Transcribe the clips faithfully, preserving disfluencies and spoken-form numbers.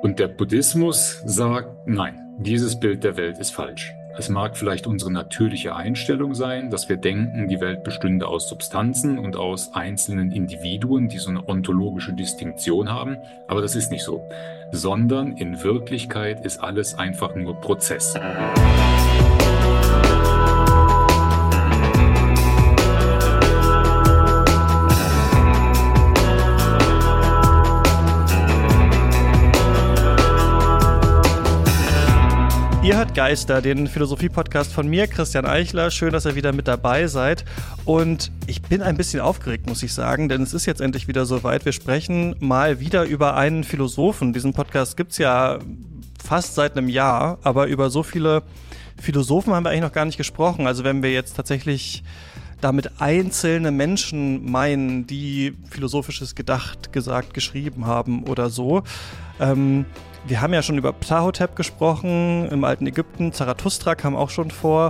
Und der Buddhismus sagt, nein, dieses Bild der Welt ist falsch. Es mag vielleicht unsere natürliche Einstellung sein, dass wir denken, die Welt bestünde aus Substanzen und aus einzelnen Individuen, die so eine ontologische Distinktion haben, aber das ist nicht so, sondern in Wirklichkeit ist alles einfach nur Prozess. Ihr hört Geister, den Philosophie-Podcast von mir, Christian Eichler. Schön, dass ihr wieder mit dabei seid. Und ich bin ein bisschen aufgeregt, muss ich sagen, denn es ist jetzt endlich wieder soweit. Wir sprechen mal wieder über einen Philosophen. Diesen Podcast gibt's ja fast seit einem Jahr, aber über so viele Philosophen haben wir eigentlich noch gar nicht gesprochen. Also wenn wir jetzt tatsächlich damit einzelne Menschen meinen, die philosophisches gedacht, gesagt, geschrieben haben oder so. Ähm, wir haben ja schon über Ptahotep gesprochen, im alten Ägypten, Zarathustra kam auch schon vor.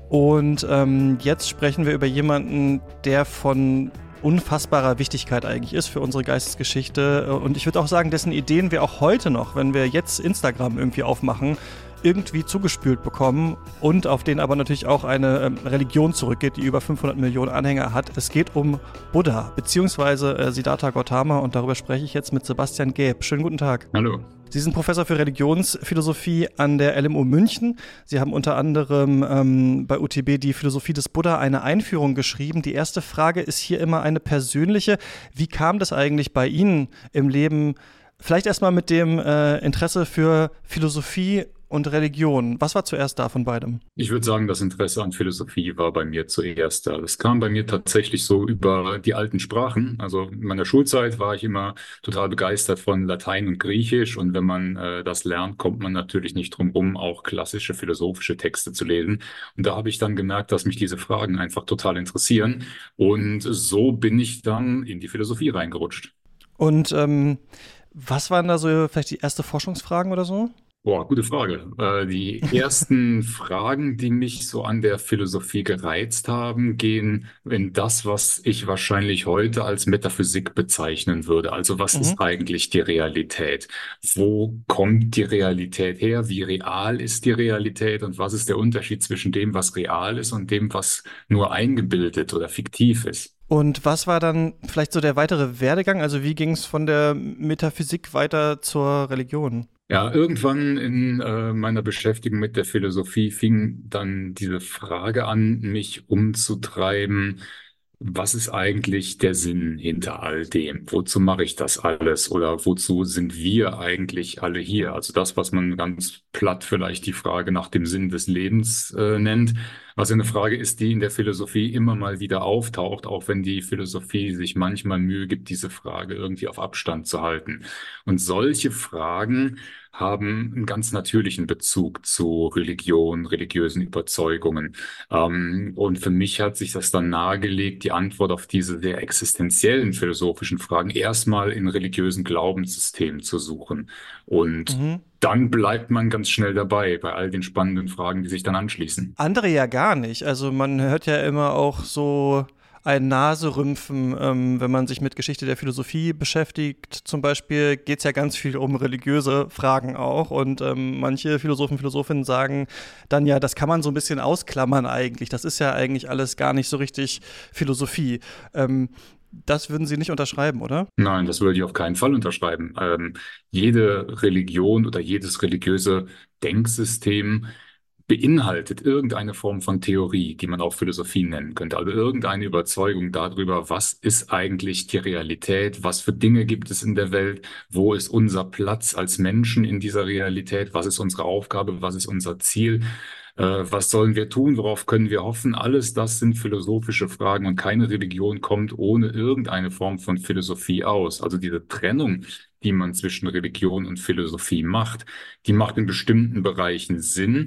Und ähm, jetzt sprechen wir über jemanden, der von unfassbarer Wichtigkeit eigentlich ist für unsere Geistesgeschichte. Und ich würde auch sagen, dessen Ideen wir auch heute noch, wenn wir jetzt Instagram irgendwie aufmachen, irgendwie zugespült bekommen und auf den aber natürlich auch eine ähm, Religion zurückgeht, die über fünfhundert Millionen Anhänger hat. Es geht um Buddha, beziehungsweise äh, Siddhartha Gautama, und darüber spreche ich jetzt mit Sebastian Gaeb. Schönen guten Tag. Hallo. Sie sind Professor für Religionsphilosophie an der L M U München. Sie haben unter anderem ähm, bei U T B die Philosophie des Buddha eine Einführung geschrieben. Die erste Frage ist hier immer eine persönliche. Wie kam das eigentlich bei Ihnen im Leben? Vielleicht erstmal mit dem äh, Interesse für Philosophie und Religion. Was war zuerst da von beidem? Ich würde sagen, das Interesse an Philosophie war bei mir zuerst da. Das kam bei mir tatsächlich so über die alten Sprachen. Also in meiner Schulzeit war ich immer total begeistert von Latein und Griechisch. Und wenn man äh, das lernt, kommt man natürlich nicht drum rum, auch klassische philosophische Texte zu lesen. Und da habe ich dann gemerkt, dass mich diese Fragen einfach total interessieren. Und so bin ich dann in die Philosophie reingerutscht. Und ähm, was waren da so vielleicht die ersten Forschungsfragen oder so? Boah, gute Frage. Äh, die ersten Fragen, die mich so an der Philosophie gereizt haben, gehen in das, was ich wahrscheinlich heute als Metaphysik bezeichnen würde. Also was Mhm. ist eigentlich die Realität? Wo kommt die Realität her? Wie real ist die Realität? Und was ist der Unterschied zwischen dem, was real ist, und dem, was nur eingebildet oder fiktiv ist? Und was war dann vielleicht so der weitere Werdegang? Also wie ging es von der Metaphysik weiter zur Religion? Ja, irgendwann in äh, meiner Beschäftigung mit der Philosophie fing dann diese Frage an, mich umzutreiben: Was ist eigentlich der Sinn hinter all dem? Wozu mache ich das alles? Oder wozu sind wir eigentlich alle hier? Also das, was man ganz platt vielleicht die Frage nach dem Sinn des Lebens äh, nennt, was eine Frage ist, die in der Philosophie immer mal wieder auftaucht, auch wenn die Philosophie sich manchmal Mühe gibt, diese Frage irgendwie auf Abstand zu halten. Und solche Fragen haben einen ganz natürlichen Bezug zu Religion, religiösen Überzeugungen. Ähm, und für mich hat sich das dann nahegelegt, die Antwort auf diese sehr existenziellen philosophischen Fragen erstmal in religiösen Glaubenssystemen zu suchen. Und Mhm. dann bleibt man ganz schnell dabei bei all den spannenden Fragen, die sich dann anschließen. Andere ja gar nicht. Also man hört ja immer auch so ein Naserümpfen, ähm, wenn man sich mit Geschichte der Philosophie beschäftigt. Zum Beispiel geht es ja ganz viel um religiöse Fragen auch. Und ähm, manche Philosophen, Philosophinnen sagen dann ja, das kann man so ein bisschen ausklammern eigentlich. Das ist ja eigentlich alles gar nicht so richtig Philosophie. Ähm, das würden Sie nicht unterschreiben, oder? Nein, das würde ich auf keinen Fall unterschreiben. Ähm, jede Religion oder jedes religiöse Denksystem beinhaltet irgendeine Form von Theorie, die man auch Philosophie nennen könnte. Also irgendeine Überzeugung darüber, was ist eigentlich die Realität, was für Dinge gibt es in der Welt, wo ist unser Platz als Menschen in dieser Realität, was ist unsere Aufgabe, was ist unser Ziel, äh, was sollen wir tun, worauf können wir hoffen. Alles das sind philosophische Fragen, und keine Religion kommt ohne irgendeine Form von Philosophie aus. Also diese Trennung, die man zwischen Religion und Philosophie macht, die macht in bestimmten Bereichen Sinn.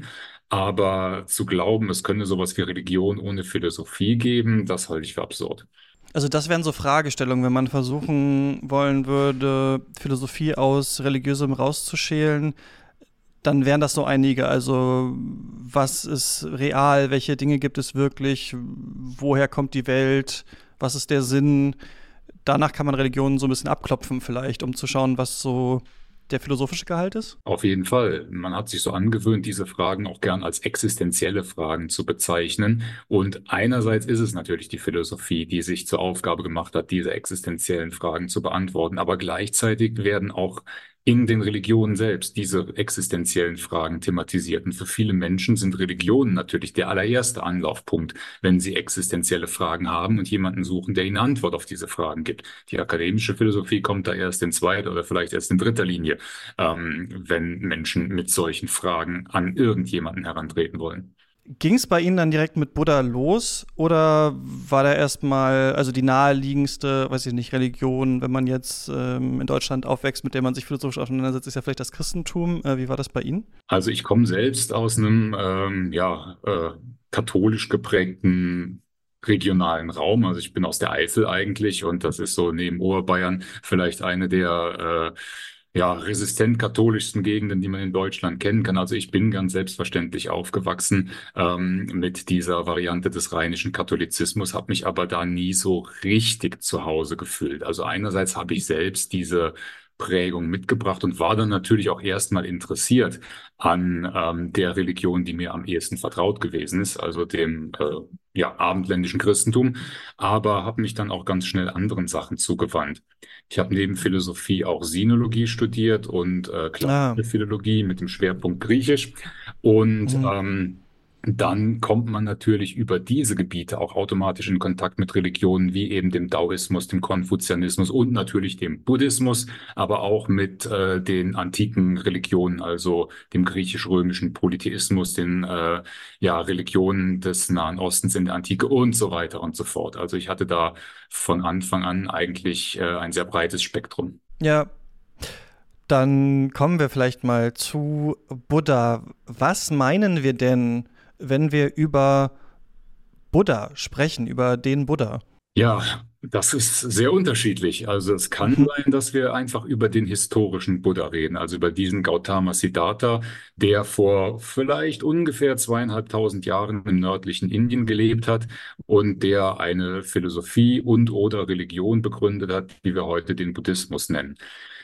Aber zu glauben, es könne sowas wie Religion ohne Philosophie geben, das halte ich für absurd. Also das wären so Fragestellungen, wenn man versuchen wollen würde, Philosophie aus Religiösem rauszuschälen, dann wären das so einige. Also was ist real, welche Dinge gibt es wirklich, woher kommt die Welt, was ist der Sinn? Danach kann man Religionen so ein bisschen abklopfen vielleicht, um zu schauen, was so der philosophische Gehalt ist? Auf jeden Fall. Man hat sich so angewöhnt, diese Fragen auch gern als existenzielle Fragen zu bezeichnen. Und einerseits ist es natürlich die Philosophie, die sich zur Aufgabe gemacht hat, diese existenziellen Fragen zu beantworten. Aber gleichzeitig werden auch in den Religionen selbst diese existenziellen Fragen thematisiert. Und für viele Menschen sind Religionen natürlich der allererste Anlaufpunkt, wenn sie existenzielle Fragen haben und jemanden suchen, der ihnen Antwort auf diese Fragen gibt. Die akademische Philosophie kommt da erst in zweiter oder vielleicht erst in dritter Linie, ähm, wenn Menschen mit solchen Fragen an irgendjemanden herantreten wollen. Ging es bei Ihnen dann direkt mit Buddha los oder war da erstmal, also die naheliegendste, weiß ich nicht, Religion, wenn man jetzt ähm, in Deutschland aufwächst, mit der man sich philosophisch auseinandersetzt, ist ja vielleicht das Christentum. Äh, wie war das bei Ihnen? Also ich komme selbst aus einem ähm, ja, äh, katholisch geprägten regionalen Raum. Also ich bin aus der Eifel eigentlich und das ist so neben Oberbayern vielleicht eine der äh, ja, resistent katholischsten Gegenden, die man in Deutschland kennen kann. Also ich bin ganz selbstverständlich aufgewachsen ähm, mit dieser Variante des rheinischen Katholizismus, habe mich aber da nie so richtig zu Hause gefühlt. Also einerseits habe ich selbst diese Prägung mitgebracht und war dann natürlich auch erstmal interessiert an ähm, der Religion, die mir am ehesten vertraut gewesen ist, also dem äh, ja, abendländischen Christentum, aber habe mich dann auch ganz schnell anderen Sachen zugewandt. Ich habe neben Philosophie auch Sinologie studiert und äh, Ah, klassische Philologie mit dem Schwerpunkt Griechisch und mhm. ähm, dann kommt man natürlich über diese Gebiete auch automatisch in Kontakt mit Religionen wie eben dem Daoismus, dem Konfuzianismus und natürlich dem Buddhismus, aber auch mit äh, den antiken Religionen, also dem griechisch-römischen Polytheismus, den äh, ja, Religionen des Nahen Ostens in der Antike und so weiter und so fort. Also ich hatte da von Anfang an eigentlich äh, ein sehr breites Spektrum. Ja, dann kommen wir vielleicht mal zu Buddha. Was meinen wir denn, wenn wir über Buddha sprechen, über den Buddha? Ja, das ist sehr unterschiedlich. Also es kann Mhm. sein, dass wir einfach über den historischen Buddha reden, also über diesen Gautama Siddhartha, der vor vielleicht ungefähr zweieinhalbtausend Jahren im nördlichen Indien gelebt hat und der eine Philosophie und oder Religion begründet hat, die wir heute den Buddhismus nennen.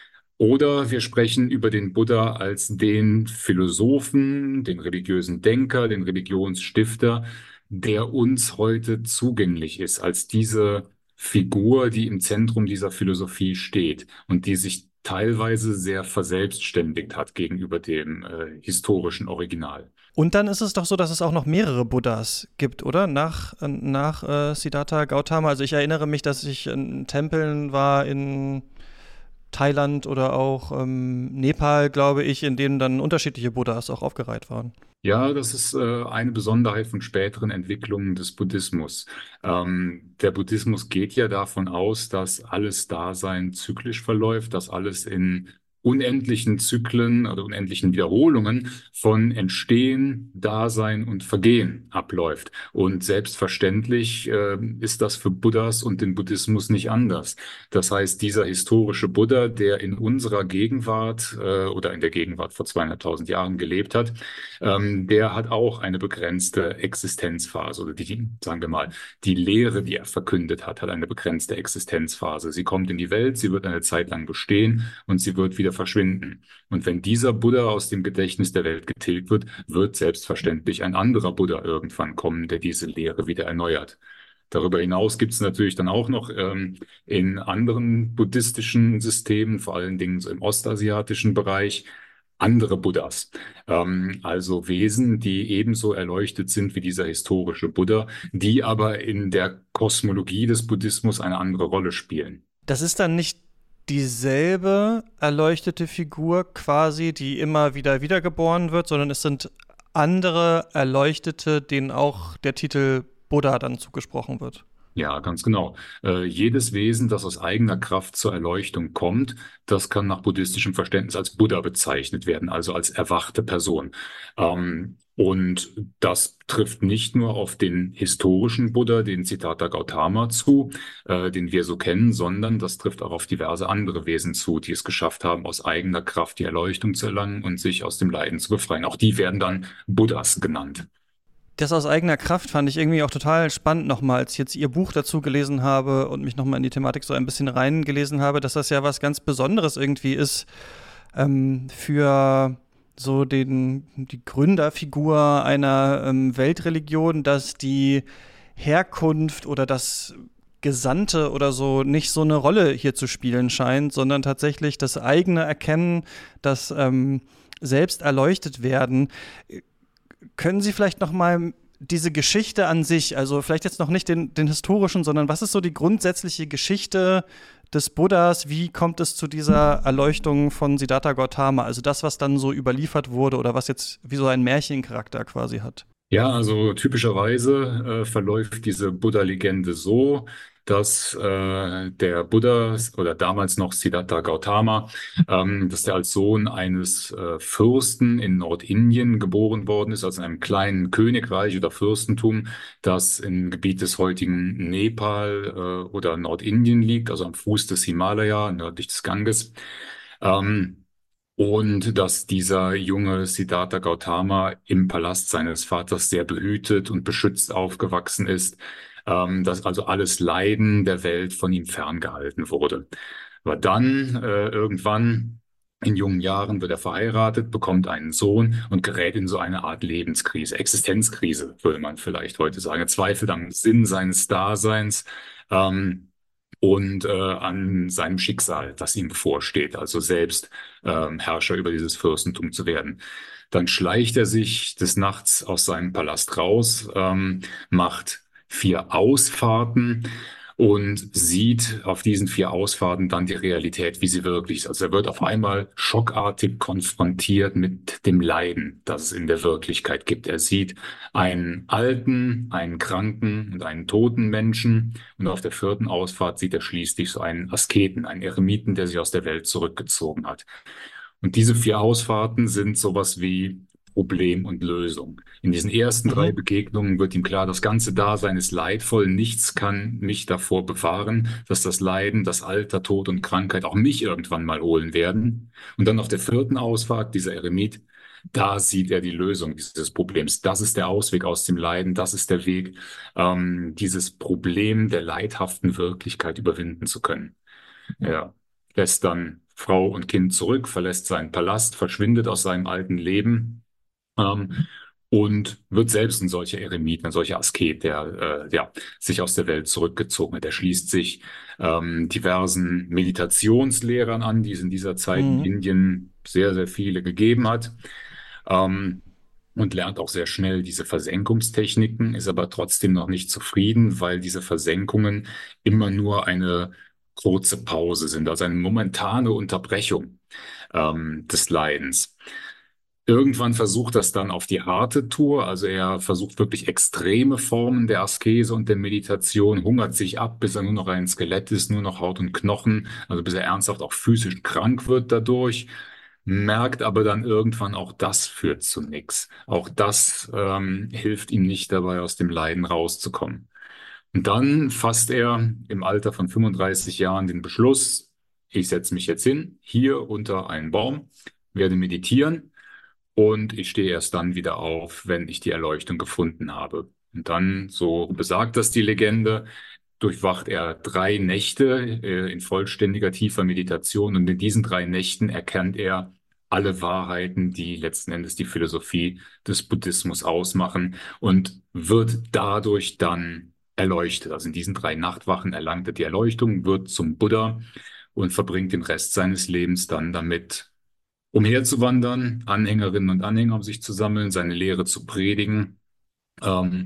Oder wir sprechen über den Buddha als den Philosophen, den religiösen Denker, den Religionsstifter, der uns heute zugänglich ist, als diese Figur, die im Zentrum dieser Philosophie steht und die sich teilweise sehr verselbstständigt hat gegenüber dem äh, historischen Original. Und dann ist es doch so, dass es auch noch mehrere Buddhas gibt, oder? Nach, nach äh, Siddhartha Gautama. Also ich erinnere mich, dass ich in Tempeln war in Thailand oder auch ähm, Nepal, glaube ich, in denen dann unterschiedliche Buddhas auch aufgereiht waren. Ja, das ist äh, eine Besonderheit von späteren Entwicklungen des Buddhismus. Ähm, der Buddhismus geht ja davon aus, dass alles Dasein zyklisch verläuft, dass alles in unendlichen Zyklen oder unendlichen Wiederholungen von Entstehen, Dasein und Vergehen abläuft. Und selbstverständlich äh, ist das für Buddhas und den Buddhismus nicht anders. Das heißt, dieser historische Buddha, der in unserer Gegenwart äh, oder in der Gegenwart vor zweieinhalbtausend Jahren gelebt hat, ähm, der hat auch eine begrenzte Existenzphase oder die, sagen wir mal, die Lehre, die er verkündet hat, hat eine begrenzte Existenzphase. Sie kommt in die Welt, sie wird eine Zeit lang bestehen und sie wird wieder verschwinden. Und wenn dieser Buddha aus dem Gedächtnis der Welt getilgt wird, wird selbstverständlich ein anderer Buddha irgendwann kommen, der diese Lehre wieder erneuert. Darüber hinaus gibt es natürlich dann auch noch ähm, in anderen buddhistischen Systemen, vor allen Dingen so im ostasiatischen Bereich, andere Buddhas, ähm, also Wesen, die ebenso erleuchtet sind wie dieser historische Buddha, die aber in der Kosmologie des Buddhismus eine andere Rolle spielen. Das ist dann nicht dieselbe erleuchtete Figur quasi, die immer wieder wiedergeboren wird, sondern es sind andere Erleuchtete, denen auch der Titel Buddha dann zugesprochen wird. Ja, ganz genau. Äh, jedes Wesen, das aus eigener Kraft zur Erleuchtung kommt, das kann nach buddhistischem Verständnis als Buddha bezeichnet werden, also als erwachte Person. Ähm, und das trifft nicht nur auf den historischen Buddha, den Siddhartha Gautama zu, äh, den wir so kennen, sondern das trifft auch auf diverse andere Wesen zu, die es geschafft haben, aus eigener Kraft die Erleuchtung zu erlangen und sich aus dem Leiden zu befreien. Auch die werden dann Buddhas genannt. Das aus eigener Kraft fand ich irgendwie auch total spannend nochmal, als ich jetzt Ihr Buch dazu gelesen habe und mich nochmal in die Thematik so ein bisschen reingelesen habe, dass das ja was ganz Besonderes irgendwie ist, ähm, für so den, die Gründerfigur einer ähm, Weltreligion, dass die Herkunft oder das Gesandte oder so nicht so eine Rolle hier zu spielen scheint, sondern tatsächlich das eigene Erkennen, das ähm, selbst erleuchtet werden. Können Sie vielleicht noch mal diese Geschichte an sich, also vielleicht jetzt noch nicht den, den historischen, sondern was ist so die grundsätzliche Geschichte des Buddhas? Wie kommt es zu dieser Erleuchtung von Siddhartha Gautama? Also das, was dann so überliefert wurde oder was jetzt wie so einen Märchencharakter quasi hat. Ja, also typischerweise äh, verläuft diese Buddha-Legende so, dass äh, der Buddha oder damals noch Siddhartha Gautama, ähm, dass der als Sohn eines äh, Fürsten in Nordindien geboren worden ist, also in einem kleinen Königreich oder Fürstentum, das im Gebiet des heutigen Nepal äh, oder Nordindien liegt, also am Fuß des Himalaya, nördlich des Ganges. Ähm, und dass dieser junge Siddhartha Gautama im Palast seines Vaters sehr behütet und beschützt aufgewachsen ist, ähm, dass also alles Leiden der Welt von ihm ferngehalten wurde. Aber dann äh, irgendwann in jungen Jahren wird er verheiratet, bekommt einen Sohn und gerät in so eine Art Lebenskrise, Existenzkrise, würde man vielleicht heute sagen. Er zweifelt am Sinn seines Daseins. Ähm, und äh, an seinem Schicksal, das ihm bevorsteht, also selbst ähm, Herrscher über dieses Fürstentum zu werden. Dann schleicht er sich des Nachts aus seinem Palast raus, ähm, macht vier Ausfahrten und sieht auf diesen vier Ausfahrten dann die Realität, wie sie wirklich ist. Also er wird auf einmal schockartig konfrontiert mit dem Leiden, das es in der Wirklichkeit gibt. Er sieht einen alten, einen kranken und einen toten Menschen. Und auf der vierten Ausfahrt sieht er schließlich so einen Asketen, einen Eremiten, der sich aus der Welt zurückgezogen hat. Und diese vier Ausfahrten sind sowas wie Problem und Lösung. In diesen ersten drei Mhm. Begegnungen wird ihm klar, das ganze Dasein ist leidvoll. Nichts kann mich davor bewahren, dass das Leiden, das Alter, Tod und Krankheit auch mich irgendwann mal holen werden. Und dann auf der vierten Ausfahrt, dieser Eremit, da sieht er die Lösung dieses Problems. Das ist der Ausweg aus dem Leiden. Das ist der Weg, ähm, dieses Problem der leidhaften Wirklichkeit überwinden zu können. Er lässt dann Frau und Kind zurück, verlässt seinen Palast, verschwindet aus seinem alten Leben, ähm, und wird selbst ein solcher Eremit, ein solcher Asket, der äh, ja, sich aus der Welt zurückgezogen hat. Er schließt sich ähm, diversen Meditationslehrern an, die es in dieser Zeit in Mhm. Indien sehr, sehr viele gegeben hat. Ähm, und lernt auch sehr schnell diese Versenkungstechniken, ist aber trotzdem noch nicht zufrieden, weil diese Versenkungen immer nur eine kurze Pause sind, also eine momentane Unterbrechung ähm, des Leidens. Irgendwann versucht das dann auf die harte Tour, also er versucht wirklich extreme Formen der Askese und der Meditation, hungert sich ab, bis er nur noch ein Skelett ist, nur noch Haut und Knochen, also bis er ernsthaft auch physisch krank wird dadurch, merkt aber dann irgendwann, auch das führt zu nichts. Auch das ähm, hilft ihm nicht dabei, aus dem Leiden rauszukommen. Und dann fasst er im Alter von fünfunddreißig Jahren den Beschluss, ich setze mich jetzt hin, hier unter einen Baum, werde meditieren und ich stehe erst dann wieder auf, wenn ich die Erleuchtung gefunden habe. Und dann, so besagt das die Legende, durchwacht er drei Nächte äh, in vollständiger tiefer Meditation und in diesen drei Nächten erkennt er alle Wahrheiten, die letzten Endes die Philosophie des Buddhismus ausmachen und wird dadurch dann erleuchtet. Also in diesen drei Nachtwachen erlangt er die Erleuchtung, wird zum Buddha und verbringt den Rest seines Lebens dann damit, umherzuwandern, Anhängerinnen und Anhänger um sich zu sammeln, seine Lehre zu predigen. Ähm,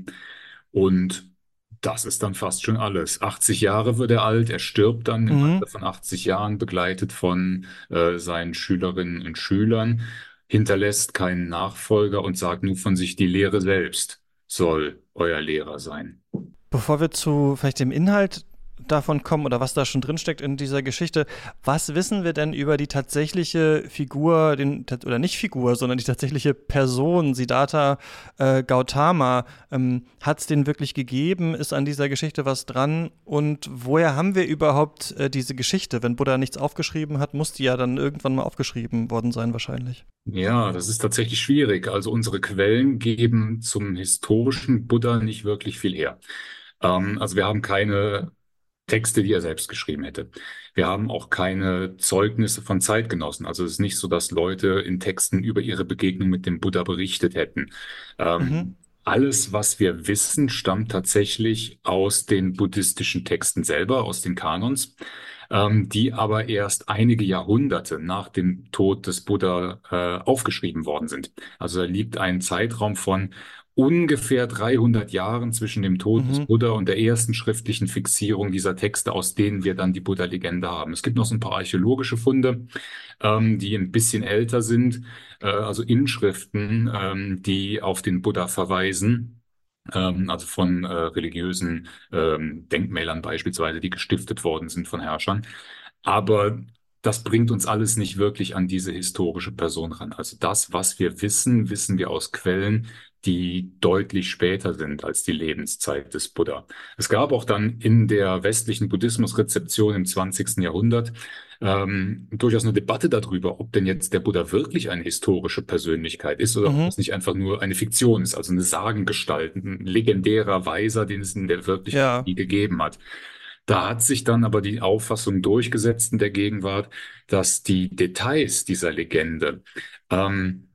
und das ist dann fast schon alles. achtzig Jahre wird er alt, er stirbt dann im Mhm. Alter von achtzig Jahren, begleitet von äh, seinen Schülerinnen und Schülern, hinterlässt keinen Nachfolger und sagt nur von sich, die Lehre selbst soll euer Lehrer sein. Bevor wir zu vielleicht dem Inhalt davon kommen oder was da schon drinsteckt in dieser Geschichte, was wissen wir denn über die tatsächliche Figur, den, oder nicht Figur, sondern die tatsächliche Person, Siddhartha äh, Gautama? Ähm, hat es den wirklich gegeben? Ist an dieser Geschichte was dran? Und woher haben wir überhaupt äh, diese Geschichte? Wenn Buddha nichts aufgeschrieben hat, muss die ja dann irgendwann mal aufgeschrieben worden sein wahrscheinlich. Ja, das ist tatsächlich schwierig. Also unsere Quellen geben zum historischen Buddha nicht wirklich viel her. Ähm, also wir haben keine Texte, die er selbst geschrieben hätte. Wir haben auch keine Zeugnisse von Zeitgenossen. Also es ist nicht so, dass Leute in Texten über ihre Begegnung mit dem Buddha berichtet hätten. Mhm. Ähm, alles, was wir wissen, stammt tatsächlich aus den buddhistischen Texten selber, aus den Kanons, ähm, die aber erst einige Jahrhunderte nach dem Tod des Buddha äh, aufgeschrieben worden sind. Also da liegt ein Zeitraum von ungefähr dreihundert Jahren zwischen dem Tod des Mhm. Buddha und der ersten schriftlichen Fixierung dieser Texte, aus denen wir dann die Buddha-Legende haben. Es gibt noch so ein paar archäologische Funde, ähm, die ein bisschen älter sind, äh, also Inschriften, ähm, die auf den Buddha verweisen. Ähm, also von äh, religiösen ähm, Denkmälern beispielsweise, die gestiftet worden sind von Herrschern. Aber das bringt uns alles nicht wirklich an diese historische Person ran. Also das, was wir wissen, wissen wir aus Quellen, die deutlich später sind als die Lebenszeit des Buddha. Es gab auch dann in der westlichen Buddhismusrezeption im zwanzigsten. Jahrhundert ähm, durchaus eine Debatte darüber, ob denn jetzt der Buddha wirklich eine historische Persönlichkeit ist oder ob Mhm. es nicht einfach nur eine Fiktion ist, also eine Sagengestalt, ein legendärer Weiser, den es in der Wirklichkeit Ja. nie gegeben hat. Da hat sich dann aber die Auffassung durchgesetzt in der Gegenwart, dass die Details dieser Legende ähm,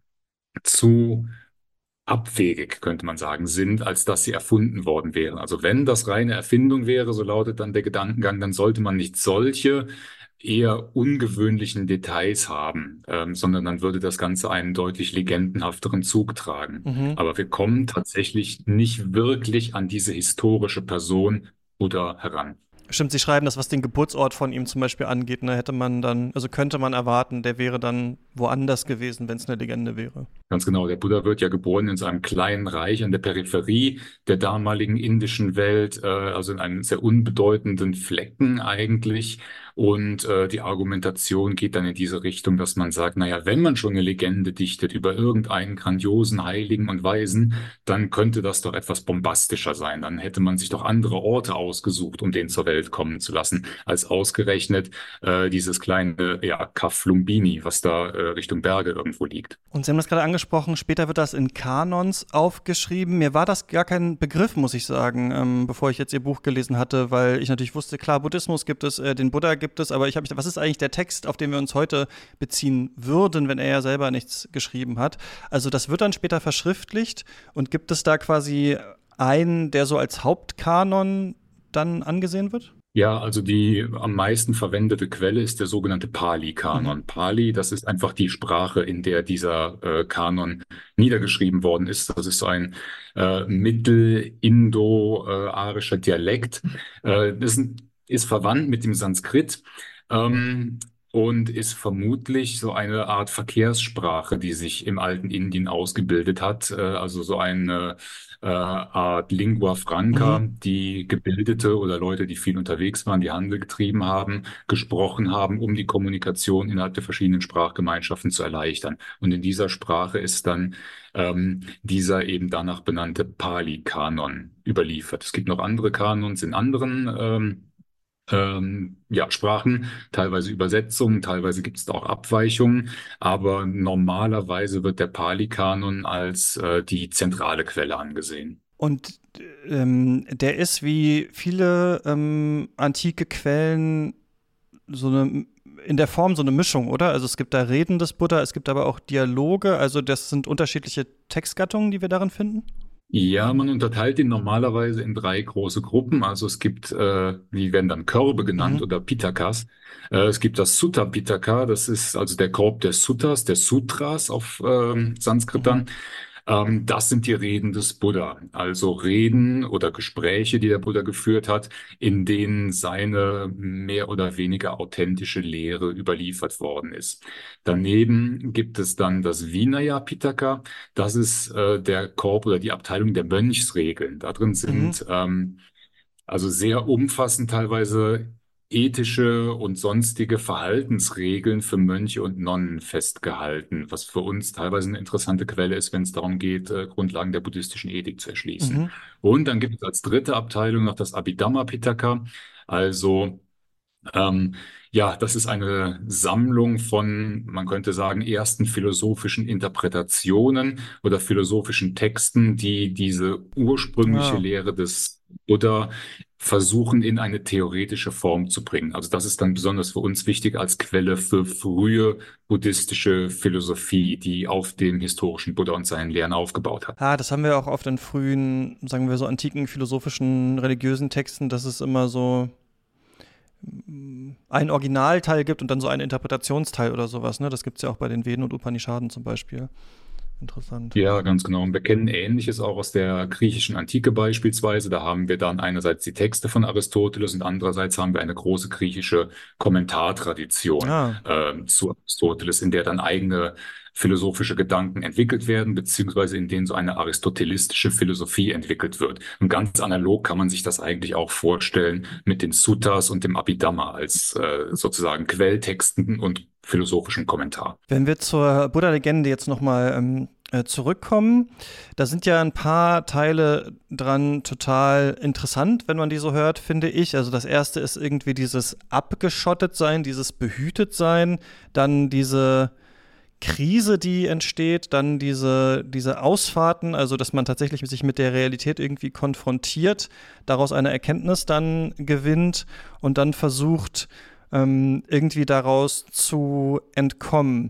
zu abwegig, könnte man sagen, sind, als dass sie erfunden worden wären. Also wenn das reine Erfindung wäre, so lautet dann der Gedankengang, dann sollte man nicht solche eher ungewöhnlichen Details haben, ähm, sondern dann würde das Ganze einen deutlich legendenhafteren Zug tragen. Mhm. Aber wir kommen tatsächlich nicht wirklich an diese historische Person oder heran. Stimmt, Sie schreiben das, was den Geburtsort von ihm zum Beispiel angeht, ne, hätte man dann, also könnte man erwarten, der wäre dann woanders gewesen, wenn es eine Legende wäre. Ganz genau, der Buddha wird ja geboren in so einem kleinen Reich an der Peripherie der damaligen indischen Welt, äh, also in einem sehr unbedeutenden Flecken eigentlich. Und äh, die Argumentation geht dann in diese Richtung, dass man sagt, naja, wenn man schon eine Legende dichtet über irgendeinen grandiosen Heiligen und Weisen, dann könnte das doch etwas bombastischer sein. Dann hätte man sich doch andere Orte ausgesucht, um den zur Welt kommen zu lassen, als ausgerechnet äh, dieses kleine, ja, Kaff Lumbini, was da äh, Richtung Berge irgendwo liegt. Und Sie haben das gerade angesprochen, später wird das in Kanons aufgeschrieben. Mir war das gar kein Begriff, muss ich sagen, ähm, bevor ich jetzt Ihr Buch gelesen hatte, weil ich natürlich wusste, klar, Buddhismus gibt es, äh, den Buddha gibt es, aber ich habe mich, was ist eigentlich der Text, auf den wir uns heute beziehen würden, wenn er ja selber nichts geschrieben hat? Also das wird dann später verschriftlicht und gibt es da quasi einen, der so als Hauptkanon dann angesehen wird? Ja, also die am meisten verwendete Quelle ist der sogenannte Mhm. Pali-Kanon. Pali, das ist einfach die Sprache, in der dieser äh, Kanon niedergeschrieben worden ist. Das ist so ein äh, mittel-indo-arischer Dialekt. Äh, das ist, ist verwandt mit dem Sanskrit. Ähm, und ist vermutlich so eine Art Verkehrssprache, die sich im alten Indien ausgebildet hat. Äh, also so eine äh, Art Lingua Franca, Mhm. die Gebildete oder Leute, die viel unterwegs waren, die Handel getrieben haben, gesprochen haben, um die Kommunikation innerhalb der verschiedenen Sprachgemeinschaften zu erleichtern. Und in dieser Sprache ist dann ähm, dieser eben danach benannte Pali-Kanon überliefert. Es gibt noch andere Kanons in anderen ähm, ähm, ja, Sprachen, teilweise Übersetzungen, teilweise gibt es da auch Abweichungen, aber normalerweise wird der Pali-Kanon als äh, die zentrale Quelle angesehen. Und ähm, der ist wie viele ähm, antike Quellen so eine in der Form so eine Mischung, oder? Also es gibt da Reden des Buddha, es gibt aber auch Dialoge, also das sind unterschiedliche Textgattungen, die wir darin finden. Ja, man unterteilt ihn normalerweise in drei große Gruppen. Also es gibt, äh, die werden dann Körbe genannt Mhm. oder Pitakas. Äh, es gibt das Sutta Pitaka, das ist also der Korb der Suttas, der Sutras auf ähm, Sanskrit Mhm. dann. Ähm, das sind die Reden des Buddha, also Reden oder Gespräche, die der Buddha geführt hat, in denen seine mehr oder weniger authentische Lehre überliefert worden ist. Daneben gibt es dann das Vinaya Pitaka. Das ist äh, der Korb oder die Abteilung der Mönchsregeln. Da drin Mhm. sind ähm, also sehr umfassend teilweise ethische und sonstige Verhaltensregeln für Mönche und Nonnen festgehalten, was für uns teilweise eine interessante Quelle ist, wenn es darum geht, äh, Grundlagen der buddhistischen Ethik zu erschließen. Mhm. Und dann gibt es als dritte Abteilung noch das Abhidhamma Pitaka, also ähm, Ja, das ist eine Sammlung von, man könnte sagen, ersten philosophischen Interpretationen oder philosophischen Texten, die diese ursprüngliche Ah. Lehre des Buddha versuchen in eine theoretische Form zu bringen. Also das ist dann besonders für uns wichtig als Quelle für frühe buddhistische Philosophie, die auf dem historischen Buddha und seinen Lehren aufgebaut hat. Ah, das haben wir auch oft in frühen, sagen wir so, antiken philosophischen, religiösen Texten, dass es immer so einen Originalteil gibt und dann so einen Interpretationsteil oder sowas, ne? Das gibt es ja auch bei den Veden und Upanishaden zum Beispiel. Interessant. Ja, ganz genau. Und wir kennen Ähnliches auch aus der griechischen Antike beispielsweise. Da haben wir dann einerseits die Texte von Aristoteles und andererseits haben wir eine große griechische Kommentartradition Ah, äh, zu Aristoteles, in der dann eigene philosophische Gedanken entwickelt werden, beziehungsweise in denen so eine aristotelistische Philosophie entwickelt wird. Und ganz analog kann man sich das eigentlich auch vorstellen mit den Suttas und dem Abhidhamma als äh, sozusagen Quelltexten und philosophischen Kommentar. wenn wir zur Buddha-Legende jetzt nochmal ähm, äh, zurückkommen, da sind ja ein paar Teile dran total interessant, wenn man die so hört, finde ich. Also das erste ist irgendwie dieses Abgeschottetsein, dieses Behütetsein, dann diese Krise, die entsteht, dann diese, diese Ausfahrten, also dass man tatsächlich sich mit der Realität irgendwie konfrontiert, daraus eine Erkenntnis dann gewinnt und dann versucht, ähm, irgendwie daraus zu entkommen.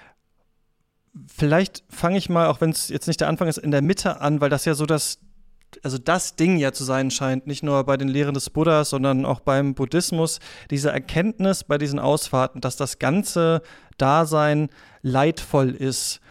Vielleicht fange ich mal, auch wenn es jetzt nicht der Anfang ist, in der Mitte an, weil das ja so das, also das Ding ja zu sein scheint, nicht nur bei den Lehren des Buddhas, sondern auch beim Buddhismus, diese Erkenntnis bei diesen Ausfahrten, dass das ganze Dasein leidvoll ist.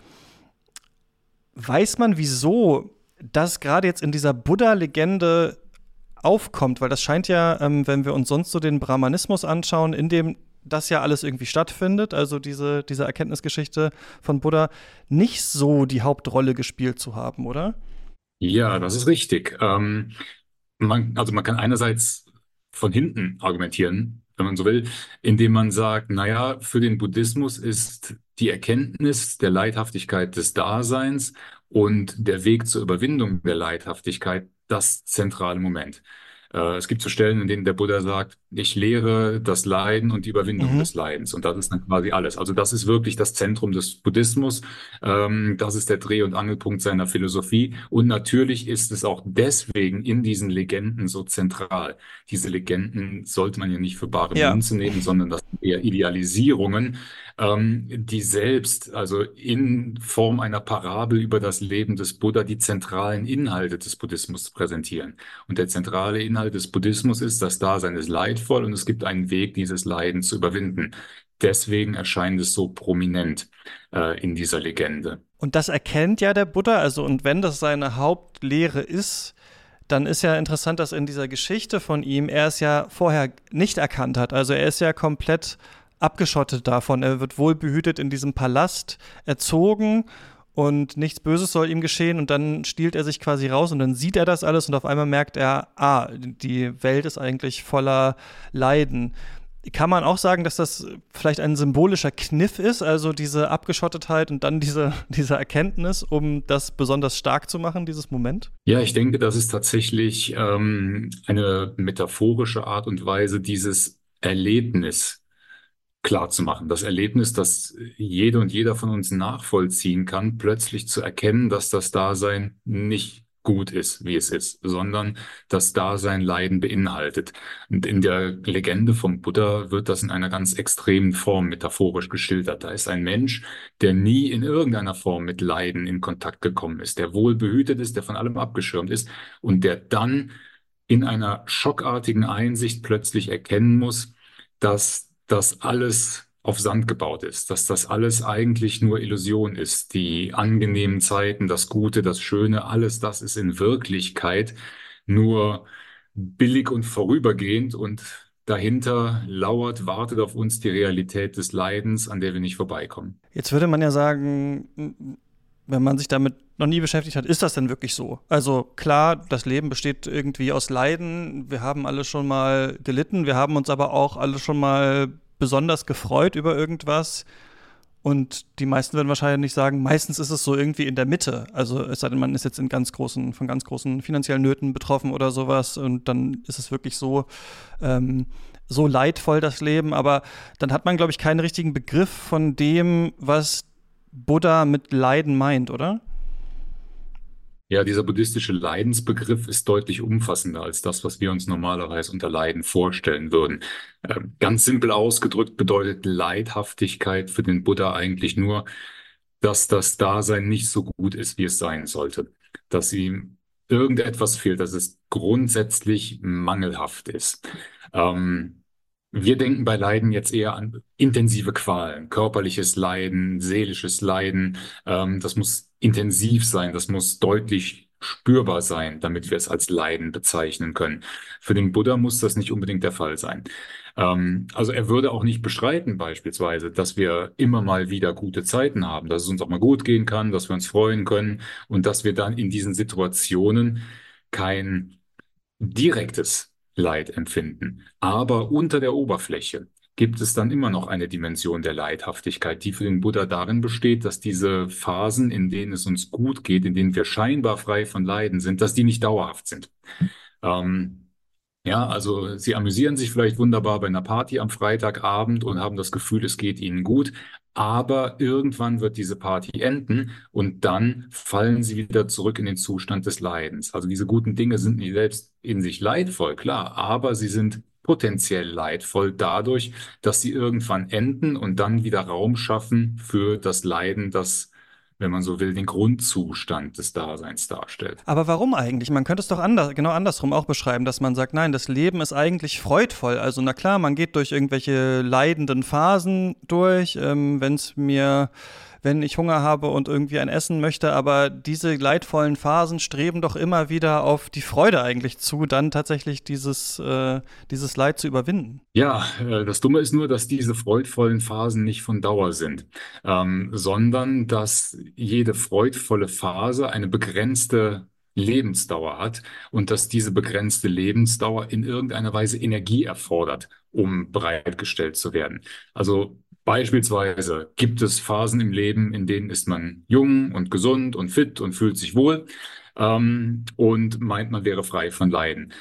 Weiß man, wieso das gerade jetzt in dieser Buddha-Legende aufkommt? Weil das scheint ja, ähm, wenn wir uns sonst so den Brahmanismus anschauen, in dem das ja alles irgendwie stattfindet, also diese, diese Erkenntnisgeschichte von Buddha, nicht so die Hauptrolle gespielt zu haben, oder? Ja, das ist richtig. Ähm, man, also man kann einerseits von hinten argumentieren, wenn man so will, indem man sagt, naja, für den Buddhismus ist die Erkenntnis der Leidhaftigkeit des Daseins und der Weg zur Überwindung der Leidhaftigkeit das zentrale Moment. Äh, es gibt so Stellen, in denen der Buddha sagt, ich lehre das Leiden und die Überwindung Mhm. des Leidens. Und das ist dann quasi alles. Also das ist wirklich das Zentrum des Buddhismus. Ähm, das ist der Dreh- und Angelpunkt seiner Philosophie. Und natürlich ist es auch deswegen in diesen Legenden so zentral. Diese Legenden sollte man ja nicht für bare Ja. Münze nehmen, sondern das sind eher Idealisierungen, ähm, die selbst, also in Form einer Parabel über das Leben des Buddha, die zentralen Inhalte des Buddhismus präsentieren. Und der zentrale Inhalt des Buddhismus ist, das Dasein ist leidvoll und es gibt einen Weg, dieses Leiden zu überwinden. Deswegen erscheint es so prominent äh, in dieser Legende. Und das erkennt ja der Buddha, also und wenn das seine Hauptlehre ist, dann ist ja interessant, dass in dieser Geschichte von ihm er es ja vorher nicht erkannt hat. Also er ist ja komplett abgeschottet davon. Er wird wohlbehütet in diesem Palast erzogen und nichts Böses soll ihm geschehen und dann stiehlt er sich quasi raus und dann sieht er das alles und auf einmal merkt er, ah, die Welt ist eigentlich voller Leiden. Kann man auch sagen, dass das vielleicht ein symbolischer Kniff ist, also diese Abgeschottetheit und dann diese, diese Erkenntnis, um das besonders stark zu machen, dieses Moment? Ja, ich denke, das ist tatsächlich ähm, eine metaphorische Art und Weise, dieses Erlebnis klar zu machen. Das Erlebnis, das jede und jeder von uns nachvollziehen kann, plötzlich zu erkennen, dass das Dasein nicht gut ist, wie es ist, sondern das Dasein Leiden beinhaltet. Und in der Legende vom Buddha wird das in einer ganz extremen Form metaphorisch geschildert. Da ist ein Mensch, der nie in irgendeiner Form mit Leiden in Kontakt gekommen ist, der wohl behütet ist, der von allem abgeschirmt ist und der dann in einer schockartigen Einsicht plötzlich erkennen muss, dass das alles auf Sand gebaut ist, dass das alles eigentlich nur Illusion ist. Die angenehmen Zeiten, das Gute, das Schöne, alles das ist in Wirklichkeit nur billig und vorübergehend und dahinter lauert, wartet auf uns die Realität des Leidens, an der wir nicht vorbeikommen. Jetzt würde man ja sagen, wenn man sich damit noch nie beschäftigt hat, ist das denn wirklich so? Also klar, das Leben besteht irgendwie aus Leiden. Wir haben alle schon mal gelitten. Wir haben uns aber auch alle schon mal besonders gefreut über irgendwas. Und die meisten würden wahrscheinlich sagen, meistens ist es so irgendwie in der Mitte. Also es sei denn, man ist jetzt in ganz großen, von ganz großen finanziellen Nöten betroffen oder sowas. Und dann ist es wirklich so, ähm, so leidvoll das Leben, aber dann hat man, glaube ich, keinen richtigen Begriff von dem, was Buddha mit Leiden meint, oder? Ja, dieser buddhistische Leidensbegriff ist deutlich umfassender als das, was wir uns normalerweise unter Leiden vorstellen würden. Ähm, ganz simpel ausgedrückt bedeutet Leidhaftigkeit für den Buddha eigentlich nur, dass das Dasein nicht so gut ist, wie es sein sollte. Dass ihm irgendetwas fehlt, dass es grundsätzlich mangelhaft ist. Ähm, Wir denken bei Leiden jetzt eher an intensive Qualen, körperliches Leiden, seelisches Leiden. Ähm, das muss intensiv sein, das muss deutlich spürbar sein, damit wir es als Leiden bezeichnen können. Für den Buddha muss das nicht unbedingt der Fall sein. Ähm, also er würde auch nicht bestreiten beispielsweise, dass wir immer mal wieder gute Zeiten haben, dass es uns auch mal gut gehen kann, dass wir uns freuen können und dass wir dann in diesen Situationen kein direktes Leid empfinden. Aber unter der Oberfläche gibt es dann immer noch eine Dimension der Leidhaftigkeit, die für den Buddha darin besteht, dass diese Phasen, in denen es uns gut geht, in denen wir scheinbar frei von Leiden sind, dass die nicht dauerhaft sind. Ähm, ja, also Sie amüsieren sich vielleicht wunderbar bei einer Party am Freitagabend und haben das Gefühl, es geht Ihnen gut, aber irgendwann wird diese Party enden und dann fallen Sie wieder zurück in den Zustand des Leidens. Also diese guten Dinge sind nicht selbst in sich leidvoll, klar, aber sie sind potenziell leidvoll dadurch, dass sie irgendwann enden und dann wieder Raum schaffen für das Leiden, das, wenn man so will, den Grundzustand des Daseins darstellt. Aber warum eigentlich? Man könnte es doch anders, genau andersrum auch beschreiben, dass man sagt, nein, das Leben ist eigentlich freudvoll. Also na klar, man geht durch irgendwelche leidenden Phasen durch, ähm, wenn es mir, wenn ich Hunger habe und irgendwie ein Essen möchte, aber diese leidvollen Phasen streben doch immer wieder auf die Freude eigentlich zu, dann tatsächlich dieses, äh, dieses Leid zu überwinden. Ja, äh, das Dumme ist nur, dass diese freudvollen Phasen nicht von Dauer sind, ähm, sondern dass jede freudvolle Phase eine begrenzte Lebensdauer hat und dass diese begrenzte Lebensdauer in irgendeiner Weise Energie erfordert, um bereitgestellt zu werden. Also beispielsweise gibt es Phasen im Leben, in denen ist man jung und gesund und fit und fühlt sich wohl, ähm, und meint, man wäre frei von Leiden.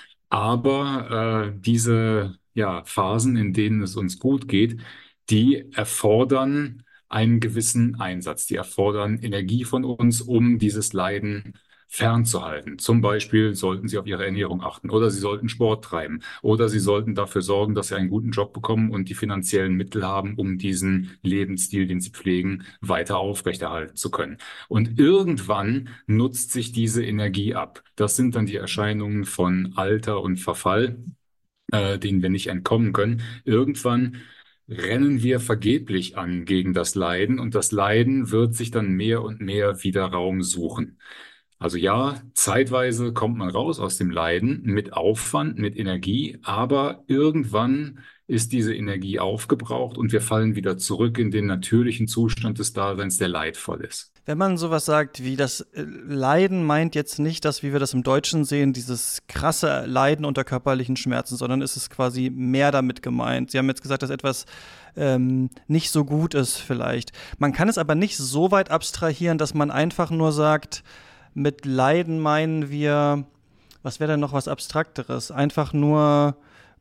Aber äh, diese ja, Phasen, in denen es uns gut geht, die erfordern einen gewissen Einsatz. Die erfordern Energie von uns, um dieses Leiden fernzuhalten. Zum Beispiel sollten Sie auf Ihre Ernährung achten oder Sie sollten Sport treiben oder Sie sollten dafür sorgen, dass Sie einen guten Job bekommen und die finanziellen Mittel haben, um diesen Lebensstil, den Sie pflegen, weiter aufrechterhalten zu können. Und irgendwann nutzt sich diese Energie ab. Das sind dann die Erscheinungen von Alter und Verfall, äh, denen wir nicht entkommen können. Irgendwann rennen wir vergeblich an gegen das Leiden und das Leiden wird sich dann mehr und mehr wieder Raum suchen. Also ja, zeitweise kommt man raus aus dem Leiden mit Aufwand, mit Energie, aber irgendwann ist diese Energie aufgebraucht und wir fallen wieder zurück in den natürlichen Zustand des Daseins, der leidvoll ist. Wenn man sowas sagt wie das Leiden meint jetzt nicht das, wie wir das im Deutschen sehen, dieses krasse Leiden unter körperlichen Schmerzen, sondern ist es quasi mehr damit gemeint. Sie haben jetzt gesagt, dass etwas ähm, nicht so gut ist vielleicht. Man kann es aber nicht so weit abstrahieren, dass man einfach nur sagt, mit Leiden meinen wir, was wäre denn noch was Abstrakteres? Einfach nur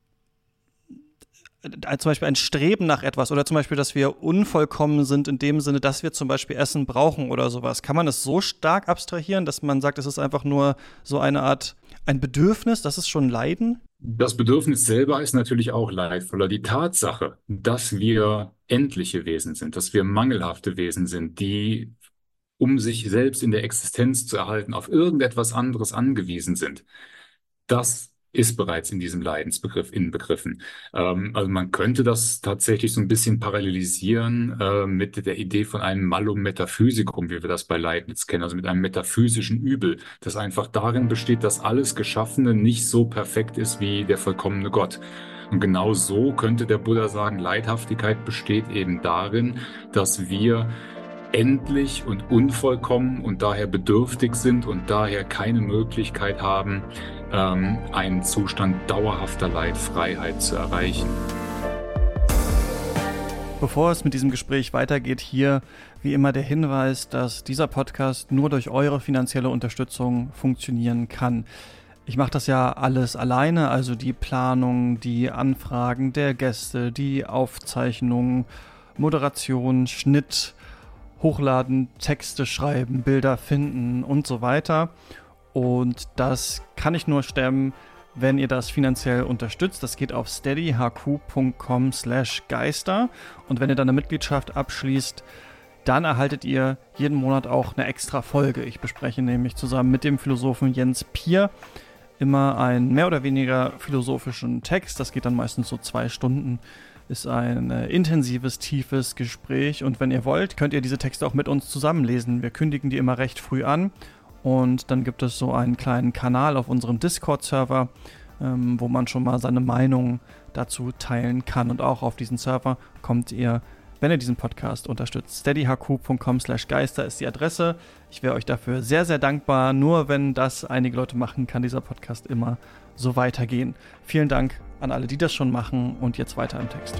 äh, zum Beispiel ein Streben nach etwas oder zum Beispiel, dass wir unvollkommen sind in dem Sinne, dass wir zum Beispiel Essen brauchen oder sowas. Kann man es so stark abstrahieren, dass man sagt, es ist einfach nur so eine Art, ein Bedürfnis, das ist schon Leiden? Das Bedürfnis selber ist natürlich auch leidvoller. Die Tatsache, dass wir endliche Wesen sind, dass wir mangelhafte Wesen sind, die um sich selbst in der Existenz zu erhalten, auf irgendetwas anderes angewiesen sind. Das ist bereits in diesem Leidensbegriff inbegriffen. Ähm, also man könnte das tatsächlich so ein bisschen parallelisieren äh, mit der Idee von einem Malum Metaphysicum, wie wir das bei Leibniz kennen, also mit einem metaphysischen Übel, das einfach darin besteht, dass alles Geschaffene nicht so perfekt ist wie der vollkommene Gott. Und genau so könnte der Buddha sagen, Leidhaftigkeit besteht eben darin, dass wir endlich und unvollkommen und daher bedürftig sind und daher keine Möglichkeit haben, ähm, einen Zustand dauerhafter Leidfreiheit zu erreichen. Bevor es mit diesem Gespräch weitergeht, hier wie immer der Hinweis, dass dieser Podcast nur durch eure finanzielle Unterstützung funktionieren kann. Ich mache das ja alles alleine, also die Planung, die Anfragen der Gäste, die Aufzeichnung, Moderation, Schnitt, Hochladen, Texte schreiben, Bilder finden und so weiter. Und das kann ich nur stemmen, wenn ihr das finanziell unterstützt. Das geht auf steadyhq.com slash Geister. Und wenn ihr dann eine Mitgliedschaft abschließt, dann erhaltet ihr jeden Monat auch eine extra Folge. Ich bespreche nämlich zusammen mit dem Philosophen Jens Pier immer einen mehr oder weniger philosophischen Text. Das geht dann meistens so zwei Stunden. Ist ein äh, intensives, tiefes Gespräch. Und wenn ihr wollt, könnt ihr diese Texte auch mit uns zusammenlesen. Wir kündigen die immer recht früh an. Und dann gibt es so einen kleinen Kanal auf unserem Discord-Server, ähm, wo man schon mal seine Meinung dazu teilen kann. Und auch auf diesen Server kommt ihr, wenn ihr diesen Podcast unterstützt. steadyhq.com slash Geister ist die Adresse. Ich wäre euch dafür sehr, sehr dankbar. Nur wenn das einige Leute machen, kann dieser Podcast immer so weitergehen. Vielen Dank an alle, die das schon machen. Und jetzt weiter im Text.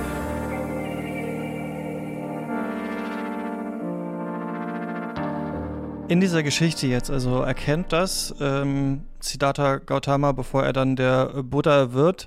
In dieser Geschichte jetzt, also erkennt das ähm, Siddhartha Gautama, bevor er dann der Buddha wird,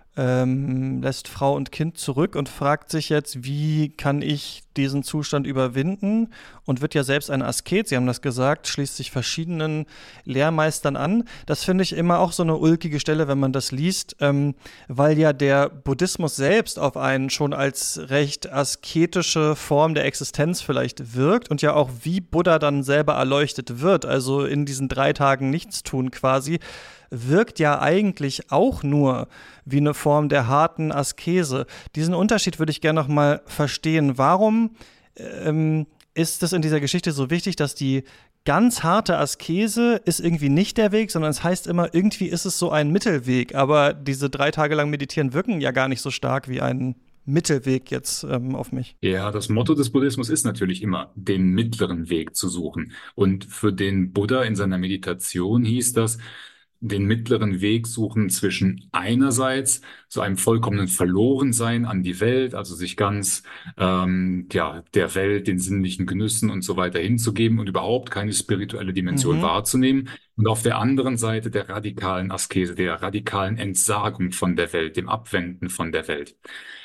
ähm, lässt Frau und Kind zurück und fragt sich jetzt, wie kann ich diesen Zustand überwinden, und wird ja selbst ein Asket, Sie haben das gesagt, schließt sich verschiedenen Lehrmeistern an. Das finde ich immer auch so eine ulkige Stelle, wenn man das liest, ähm, weil ja der Buddhismus selbst auf einen schon als recht asketische Form der Existenz vielleicht wirkt und ja auch wie Buddha dann selber erleuchtet wird, also in diesen drei Tagen Nichtstun quasi, wirkt ja eigentlich auch nur wie eine Form der harten Askese. Diesen Unterschied würde ich gerne noch mal verstehen. Warum ähm, ist es in dieser Geschichte so wichtig, dass die ganz harte Askese ist irgendwie nicht der Weg, sondern es heißt immer, irgendwie ist es so ein Mittelweg. Aber diese drei Tage lang meditieren wirken ja gar nicht so stark wie ein Mittelweg jetzt ähm, auf mich. Ja, das Motto des Buddhismus ist natürlich immer, den mittleren Weg zu suchen. Und für den Buddha in seiner Meditation hieß das, den mittleren Weg suchen zwischen einerseits so einem vollkommenen Verlorensein an die Welt, also sich ganz ähm, ja, der Welt, den sinnlichen Genüssen und so weiter hinzugeben und überhaupt keine spirituelle Dimension Mhm. wahrzunehmen. Und auf der anderen Seite der radikalen Askese, der radikalen Entsagung von der Welt, dem Abwenden von der Welt.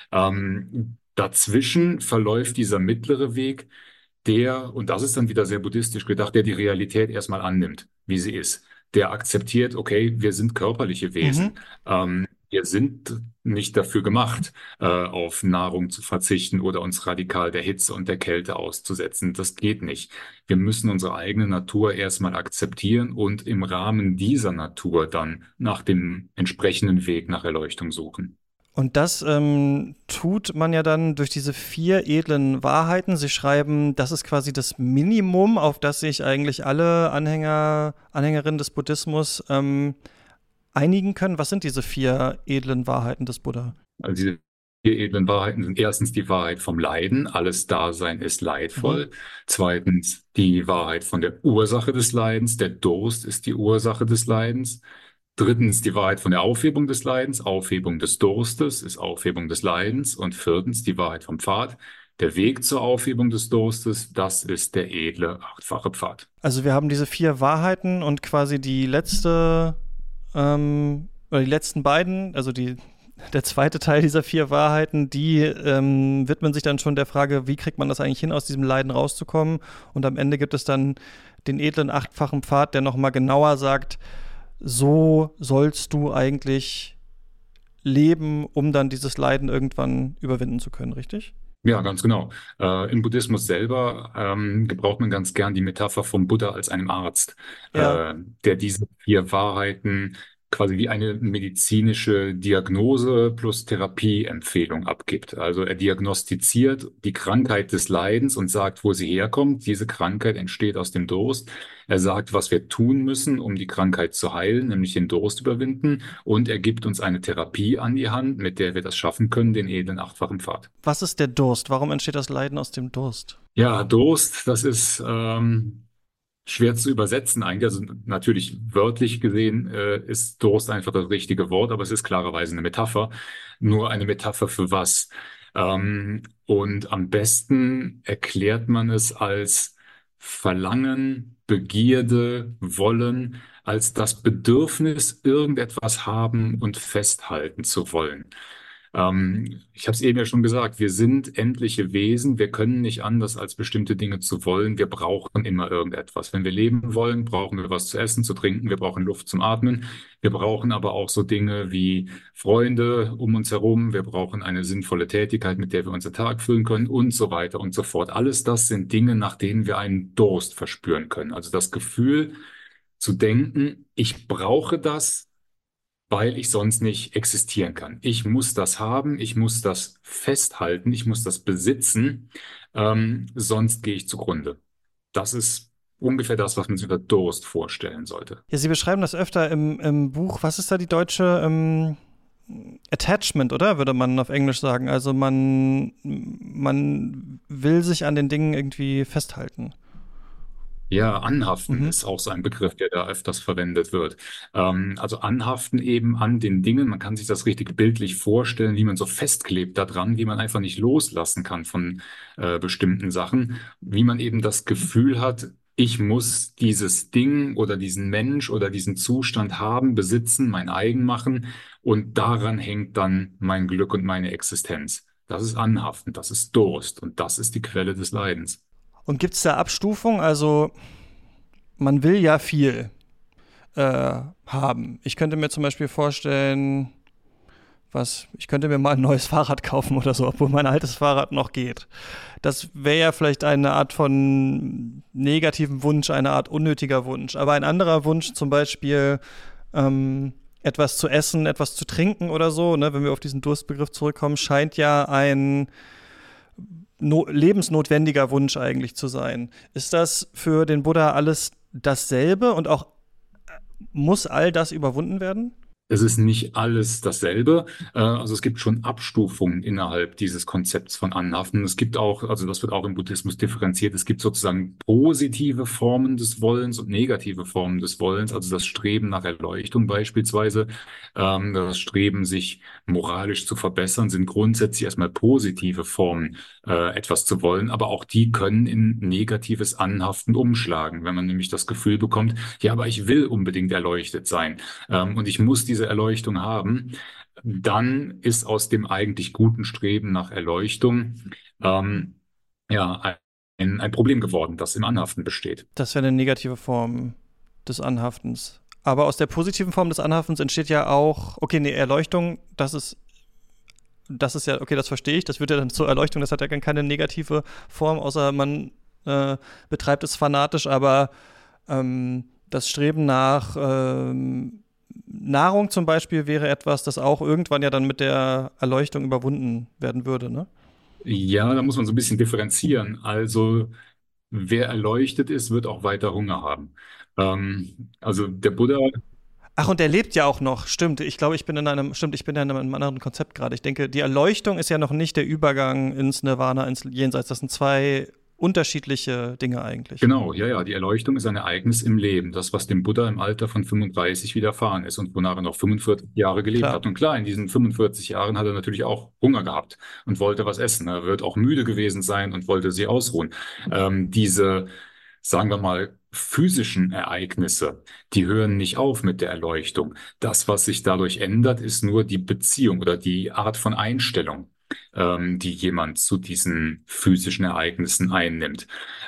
Ähm, dazwischen verläuft dieser mittlere Weg, der, und das ist dann wieder sehr buddhistisch gedacht, der die Realität erstmal annimmt, wie sie ist. Der akzeptiert, okay, wir sind körperliche Mhm. Wesen. Ähm, wir sind nicht dafür gemacht, äh, auf Nahrung zu verzichten oder uns radikal der Hitze und der Kälte auszusetzen. Das geht nicht. Wir müssen unsere eigene Natur erstmal akzeptieren und im Rahmen dieser Natur dann nach dem entsprechenden Weg nach Erleuchtung suchen. Und das ähm, tut man ja dann durch diese vier edlen Wahrheiten. Sie schreiben, das ist quasi das Minimum, auf das sich eigentlich alle Anhänger, Anhängerinnen des Buddhismus ähm, einigen können. Was sind diese vier edlen Wahrheiten des Buddha? Also diese vier edlen Wahrheiten sind erstens die Wahrheit vom Leiden. Alles Dasein ist leidvoll. Mhm. Zweitens die Wahrheit von der Ursache des Leidens. Der Durst ist die Ursache des Leidens. Drittens die Wahrheit von der Aufhebung des Leidens. Aufhebung des Durstes ist Aufhebung des Leidens. Und viertens die Wahrheit vom Pfad. Der Weg zur Aufhebung des Durstes, das ist der edle achtfache Pfad. Also wir haben diese vier Wahrheiten und quasi die letzte, ähm, oder die letzten beiden, also die, der zweite Teil dieser vier Wahrheiten, die ähm, widmen sich dann schon der Frage, wie kriegt man das eigentlich hin, aus diesem Leiden rauszukommen? Und am Ende gibt es dann den edlen achtfachen Pfad, der nochmal genauer sagt, so sollst du eigentlich leben, um dann dieses Leiden irgendwann überwinden zu können, richtig? Ja, ganz genau. Äh, im Buddhismus selber ähm, gebraucht man ganz gern die Metapher vom Buddha als einem Arzt, Ja. äh, der diese vier Wahrheiten quasi wie eine medizinische Diagnose plus Therapieempfehlung abgibt. Also er diagnostiziert die Krankheit des Leidens und sagt, wo sie herkommt. Diese Krankheit entsteht aus dem Durst. Er sagt, was wir tun müssen, um die Krankheit zu heilen, nämlich den Durst überwinden. Und er gibt uns eine Therapie an die Hand, mit der wir das schaffen können, den edlen achtfachen Pfad. Was ist der Durst? Warum entsteht das Leiden aus dem Durst? Ja, Durst, das ist ähm, schwer zu übersetzen eigentlich. Also natürlich wörtlich gesehen äh, ist Durst einfach das richtige Wort, aber es ist klarerweise eine Metapher. Nur eine Metapher für was? Ähm, und am besten erklärt man es als Verlangen, Begierde, Wollen, als das Bedürfnis, irgendetwas haben und festhalten zu wollen. Ähm, ich habe es eben ja schon gesagt, wir sind endliche Wesen, wir können nicht anders, als bestimmte Dinge zu wollen. Wir brauchen immer irgendetwas. Wenn wir leben wollen, brauchen wir was zu essen, zu trinken, wir brauchen Luft zum Atmen. Wir brauchen aber auch so Dinge wie Freunde um uns herum, wir brauchen eine sinnvolle Tätigkeit, mit der wir unseren Tag füllen können und so weiter und so fort. Alles das sind Dinge, nach denen wir einen Durst verspüren können. Also das Gefühl zu denken, ich brauche das, weil ich sonst nicht existieren kann. Ich muss das haben, ich muss das festhalten, ich muss das besitzen, ähm, sonst gehe ich zugrunde. Das ist ungefähr das, was man sich unter Durst vorstellen sollte. Ja, Sie beschreiben das öfter im, im Buch. Was ist da die deutsche ähm, Attachment, oder? Würde man auf Englisch sagen. Also man, man will sich an den Dingen irgendwie festhalten. Ja, anhaften Mhm. ist auch so ein Begriff, der da öfters verwendet wird. Ähm, also anhaften eben an den Dingen. Man kann sich das richtig bildlich vorstellen, wie man so festklebt daran, wie man einfach nicht loslassen kann von äh, bestimmten Sachen, wie man eben das Gefühl hat, ich muss dieses Ding oder diesen Mensch oder diesen Zustand haben, besitzen, mein eigen machen und daran hängt dann mein Glück und meine Existenz. Das ist Anhaften, das ist Durst und das ist die Quelle des Leidens. Und gibt es da Abstufung? Also man will ja viel äh, haben. Ich könnte mir zum Beispiel vorstellen, was, ich könnte mir mal ein neues Fahrrad kaufen oder so, obwohl mein altes Fahrrad noch geht. Das wäre ja vielleicht eine Art von negativen Wunsch, eine Art unnötiger Wunsch. Aber ein anderer Wunsch, zum Beispiel ähm, etwas zu essen, etwas zu trinken oder so, ne, wenn wir auf diesen Durstbegriff zurückkommen, scheint ja ein no- lebensnotwendiger Wunsch eigentlich zu sein. Ist das für den Buddha alles dasselbe und auch muss all das überwunden werden? Es ist nicht alles dasselbe. Äh, Also es gibt schon Abstufungen innerhalb dieses Konzepts von Anhaften. Es gibt auch, also das wird auch im Buddhismus differenziert. Es gibt sozusagen positive Formen des Wollens und negative Formen des Wollens. Also das Streben nach Erleuchtung beispielsweise, ähm, das Streben, sich moralisch zu verbessern, sind grundsätzlich erstmal positive Formen, äh, etwas zu wollen. Aber auch die können in negatives Anhaften umschlagen, wenn man nämlich das Gefühl bekommt, ja, aber ich will unbedingt erleuchtet sein ähm, und ich muss diese Erleuchtung haben, dann ist aus dem eigentlich guten Streben nach Erleuchtung ähm, ja ein, ein Problem geworden, das im Anhaften besteht. Das wäre eine negative Form des Anhaftens. Aber aus der positiven Form des Anhaftens entsteht ja auch, okay, eine Erleuchtung, das ist, das ist ja, okay, das verstehe ich, das wird ja dann zur Erleuchtung, das hat ja gar keine negative Form, außer man äh, betreibt es fanatisch, aber ähm, das Streben nach ähm, Nahrung zum Beispiel wäre etwas, das auch irgendwann ja dann mit der Erleuchtung überwunden werden würde, ne? Ja, da muss man so ein bisschen differenzieren. Also wer erleuchtet ist, wird auch weiter Hunger haben. Ähm, also der Buddha. Ach, und er lebt ja auch noch, stimmt. Ich glaube, ich bin in einem, stimmt, ich bin ja in einem anderen Konzept gerade. Ich denke, die Erleuchtung ist ja noch nicht der Übergang ins Nirvana, ins Jenseits. Das sind zwei unterschiedliche Dinge eigentlich. Genau, ja, ja, die Erleuchtung ist ein Ereignis im Leben, das, was dem Buddha im Alter von fünfunddreißig widerfahren ist und wonach er noch fünfundvierzig Jahre gelebt Klar. hat. Und klar, in diesen fünfundvierzig Jahren hat er natürlich auch Hunger gehabt und wollte was essen. Er wird auch müde gewesen sein und wollte sich ausruhen. Ähm, diese, sagen wir mal, physischen Ereignisse, die hören nicht auf mit der Erleuchtung. Das, was sich dadurch ändert, ist nur die Beziehung oder die Art von Einstellung, ähm, die jemand zu diesen physischen Ereignissen einnimmt.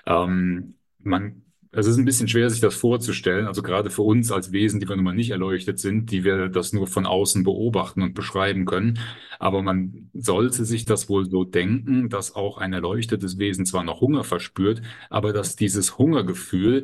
Ähm, man, es ist ein bisschen schwer, sich das vorzustellen. Also gerade für uns als Wesen, die wir nun mal nicht erleuchtet sind, die wir das nur von außen beobachten und beschreiben können. Aber man sollte sich das wohl so denken, dass auch ein erleuchtetes Wesen zwar noch Hunger verspürt, aber dass dieses Hungergefühl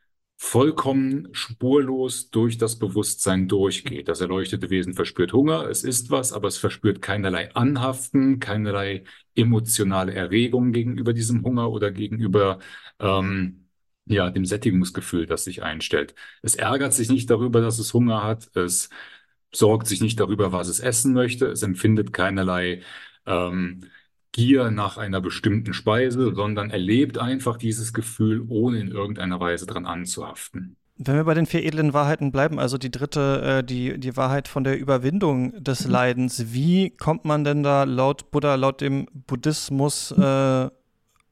vollkommen spurlos durch das Bewusstsein durchgeht. Das erleuchtete Wesen verspürt Hunger, es isst was, aber es verspürt keinerlei Anhaften, keinerlei emotionale Erregung gegenüber diesem Hunger oder gegenüber ähm, ja, dem Sättigungsgefühl, das sich einstellt. Es ärgert sich nicht darüber, dass es Hunger hat, es sorgt sich nicht darüber, was es essen möchte, es empfindet keinerlei ähm, Gier nach einer bestimmten Speise, sondern erlebt einfach dieses Gefühl, ohne in irgendeiner Weise dran anzuhaften. Wenn wir bei den vier edlen Wahrheiten bleiben, also die dritte, äh, die, die Wahrheit von der Überwindung des Leidens, wie kommt man denn da laut Buddha, laut dem Buddhismus äh,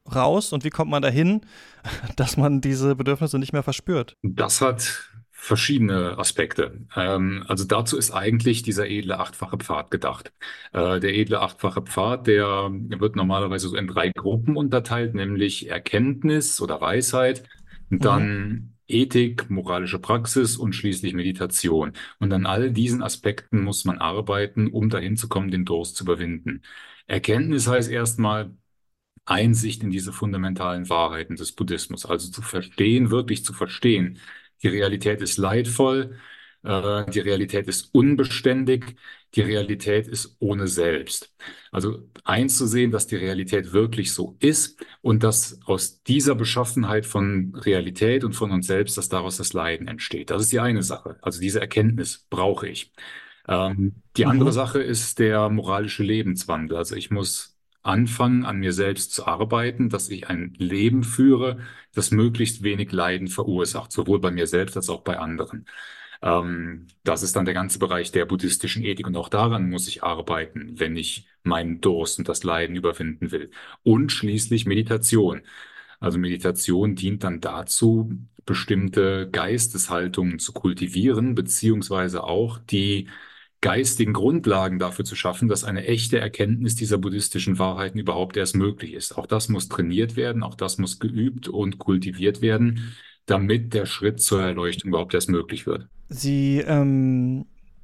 raus und wie kommt man dahin, dass man diese Bedürfnisse nicht mehr verspürt? Das hat verschiedene Aspekte. Ähm, also dazu ist eigentlich dieser edle achtfache Pfad gedacht. Äh, der edle achtfache Pfad, der wird normalerweise so in drei Gruppen unterteilt, nämlich Erkenntnis oder Weisheit, Mhm. dann Ethik, moralische Praxis und schließlich Meditation. Und an all diesen Aspekten muss man arbeiten, um dahin zu kommen, den Durst zu überwinden. Erkenntnis heißt erstmal, Einsicht in diese fundamentalen Wahrheiten des Buddhismus, also zu verstehen, wirklich zu verstehen. Die Realität ist leidvoll, äh, die Realität ist unbeständig, die Realität ist ohne Selbst. Also einzusehen, dass die Realität wirklich so ist und dass aus dieser Beschaffenheit von Realität und von uns selbst, dass daraus das Leiden entsteht. Das ist die eine Sache. Also diese Erkenntnis brauche ich. Ähm, die andere Mhm. Sache ist der moralische Lebenswandel. Also ich muss anfangen, an mir selbst zu arbeiten, dass ich ein Leben führe, das möglichst wenig Leiden verursacht, sowohl bei mir selbst als auch bei anderen. Ähm, das ist dann der ganze Bereich der buddhistischen Ethik und auch daran muss ich arbeiten, wenn ich meinen Durst und das Leiden überwinden will. Und schließlich Meditation. Also Meditation dient dann dazu, bestimmte Geisteshaltungen zu kultivieren, beziehungsweise auch die geistigen Grundlagen dafür zu schaffen, dass eine echte Erkenntnis dieser buddhistischen Wahrheiten überhaupt erst möglich ist. Auch das muss trainiert werden, auch das muss geübt und kultiviert werden, damit der Schritt zur Erleuchtung überhaupt erst möglich wird. Sie ähm,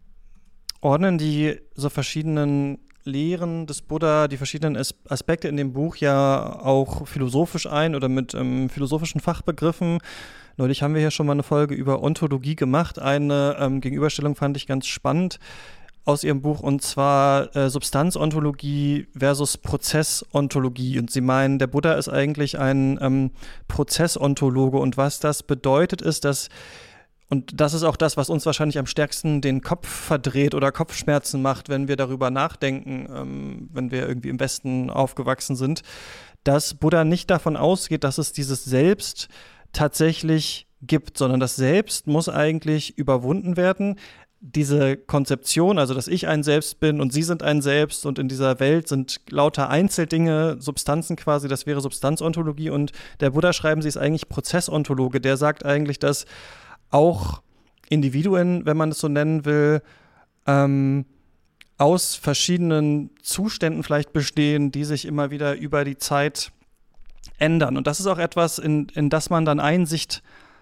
ordnen die so verschiedenen Lehren des Buddha, die verschiedenen As Aspekte in dem Buch ja auch philosophisch ein oder mit ähm, philosophischen Fachbegriffen. Neulich haben wir hier schon mal eine Folge über Ontologie gemacht. Eine ähm, Gegenüberstellung fand ich ganz spannend aus ihrem Buch, und zwar äh, Substanzontologie versus Prozessontologie. Und sie meinen, der Buddha ist eigentlich ein ähm, Prozessontologe, und was das bedeutet ist, dass, und das ist auch das, was uns wahrscheinlich am stärksten den Kopf verdreht oder Kopfschmerzen macht, wenn wir darüber nachdenken, ähm, wenn wir irgendwie im Westen aufgewachsen sind, dass Buddha nicht davon ausgeht, dass es dieses Selbst tatsächlich gibt, sondern das Selbst muss eigentlich überwunden werden. Diese Konzeption, also dass ich ein Selbst bin und Sie sind ein Selbst und in dieser Welt sind lauter Einzeldinge, Substanzen quasi, das wäre Substanzontologie, und der Buddha, schreiben Sie, ist eigentlich Prozessontologe, der sagt eigentlich, dass auch Individuen, wenn man es so nennen will, ähm, aus verschiedenen Zuständen vielleicht bestehen, die sich immer wieder über die Zeit ändern. Und das ist auch etwas, in, in das man dann Einsicht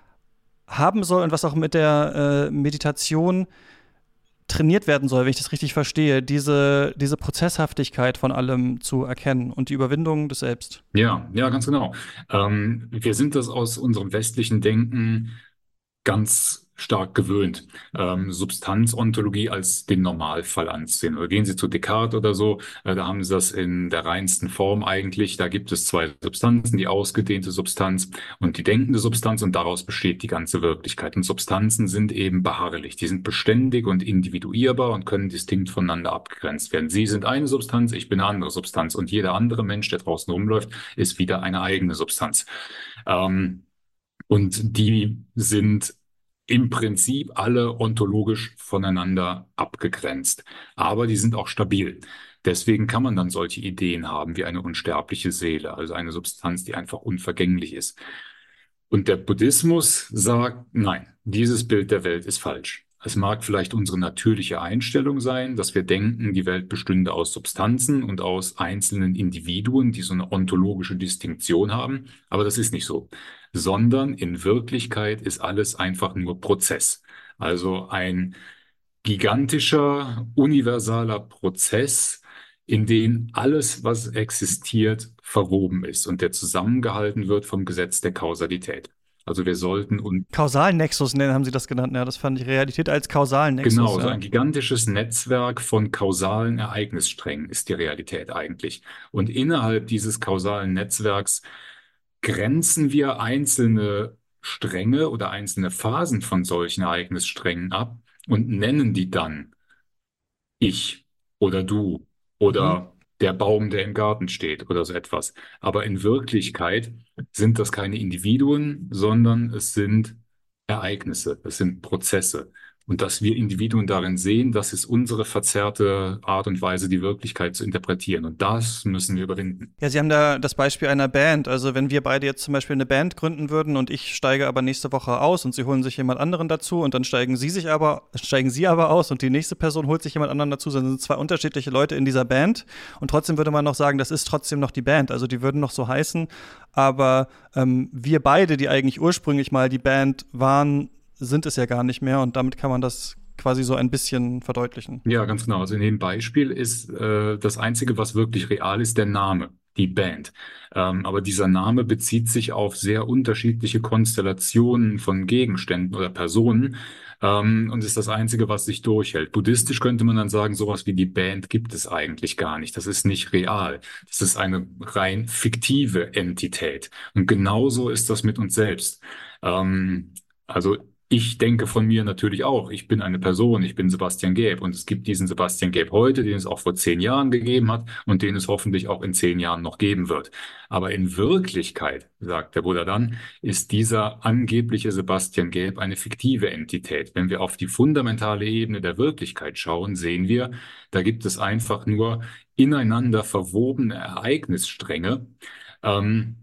haben soll und was auch mit der äh, Meditation trainiert werden soll, wenn ich das richtig verstehe, diese, diese Prozesshaftigkeit von allem zu erkennen und die Überwindung des Selbst. Ja, ja, ganz genau. Ähm, wir sind das aus unserem westlichen Denken ganz stark gewöhnt, ähm, Substanzontologie als den Normalfall anzusehen. Oder gehen Sie zu Descartes oder so, äh, da haben Sie das in der reinsten Form eigentlich. Da gibt es zwei Substanzen, die ausgedehnte Substanz und die denkende Substanz, und daraus besteht die ganze Wirklichkeit. Und Substanzen sind eben beharrlich, die sind beständig und individuierbar und können distinkt voneinander abgegrenzt werden. Sie sind eine Substanz, ich bin eine andere Substanz, und jeder andere Mensch, der draußen rumläuft, ist wieder eine eigene Substanz. Ähm, und die sind im Prinzip alle ontologisch voneinander abgegrenzt. Aber die sind auch stabil. Deswegen kann man dann solche Ideen haben wie eine unsterbliche Seele, also eine Substanz, die einfach unvergänglich ist. Und der Buddhismus sagt, nein, dieses Bild der Welt ist falsch. Es mag vielleicht unsere natürliche Einstellung sein, dass wir denken, die Welt bestünde aus Substanzen und aus einzelnen Individuen, die so eine ontologische Distinktion haben, aber das ist nicht so, sondern in Wirklichkeit ist alles einfach nur Prozess. Also ein gigantischer, universaler Prozess, in dem alles, was existiert, verwoben ist und der zusammengehalten wird vom Gesetz der Kausalität. Also wir sollten und Kausalnexus nennen, haben Sie das genannt. Ja, das fand ich, Realität als Kausalnexus. genau, so Ja. ein gigantisches Netzwerk von kausalen Ereignissträngen ist die Realität eigentlich. Und innerhalb dieses kausalen Netzwerks grenzen wir einzelne Stränge oder einzelne Phasen von solchen Ereignissträngen ab und nennen die dann ich oder du Mhm. oder der Baum, der im Garten steht oder so etwas. Aber in Wirklichkeit sind das keine Individuen, sondern es sind Ereignisse, es sind Prozesse. Und dass wir Individuen darin sehen, das ist unsere verzerrte Art und Weise, die Wirklichkeit zu interpretieren. Und das müssen wir überwinden. Ja, Sie haben da das Beispiel einer Band. Also wenn wir beide jetzt zum Beispiel eine Band gründen würden und ich steige aber nächste Woche aus und Sie holen sich jemand anderen dazu und dann steigen Sie sich aber, steigen Sie aber aus und die nächste Person holt sich jemand anderen dazu, dann sind zwei unterschiedliche Leute in dieser Band und trotzdem würde man noch sagen, das ist trotzdem noch die Band. Also die würden noch so heißen, aber ähm, wir beide, die eigentlich ursprünglich mal die Band waren, sind es ja gar nicht mehr und damit kann man das quasi so ein bisschen verdeutlichen. Ja, ganz genau. Also in dem Beispiel ist äh, das Einzige, was wirklich real ist, der Name, die Band. Ähm, aber dieser Name bezieht sich auf sehr unterschiedliche Konstellationen von Gegenständen oder Personen ähm, und ist das Einzige, was sich durchhält. Buddhistisch könnte man dann sagen, sowas wie die Band gibt es eigentlich gar nicht. Das ist nicht real. Das ist eine rein fiktive Entität. Und genauso ist das mit uns selbst. Ähm, also ich denke von mir natürlich auch, ich bin eine Person, ich bin Sebastian Gaeb und es gibt diesen Sebastian Gaeb heute, den es auch vor zehn Jahren gegeben hat und den es hoffentlich auch in zehn Jahren noch geben wird. Aber in Wirklichkeit, sagt der Buddha dann, ist dieser angebliche Sebastian Gaeb eine fiktive Entität. Wenn wir auf die fundamentale Ebene der Wirklichkeit schauen, sehen wir, da gibt es einfach nur ineinander verwobene Ereignisstränge, ähm,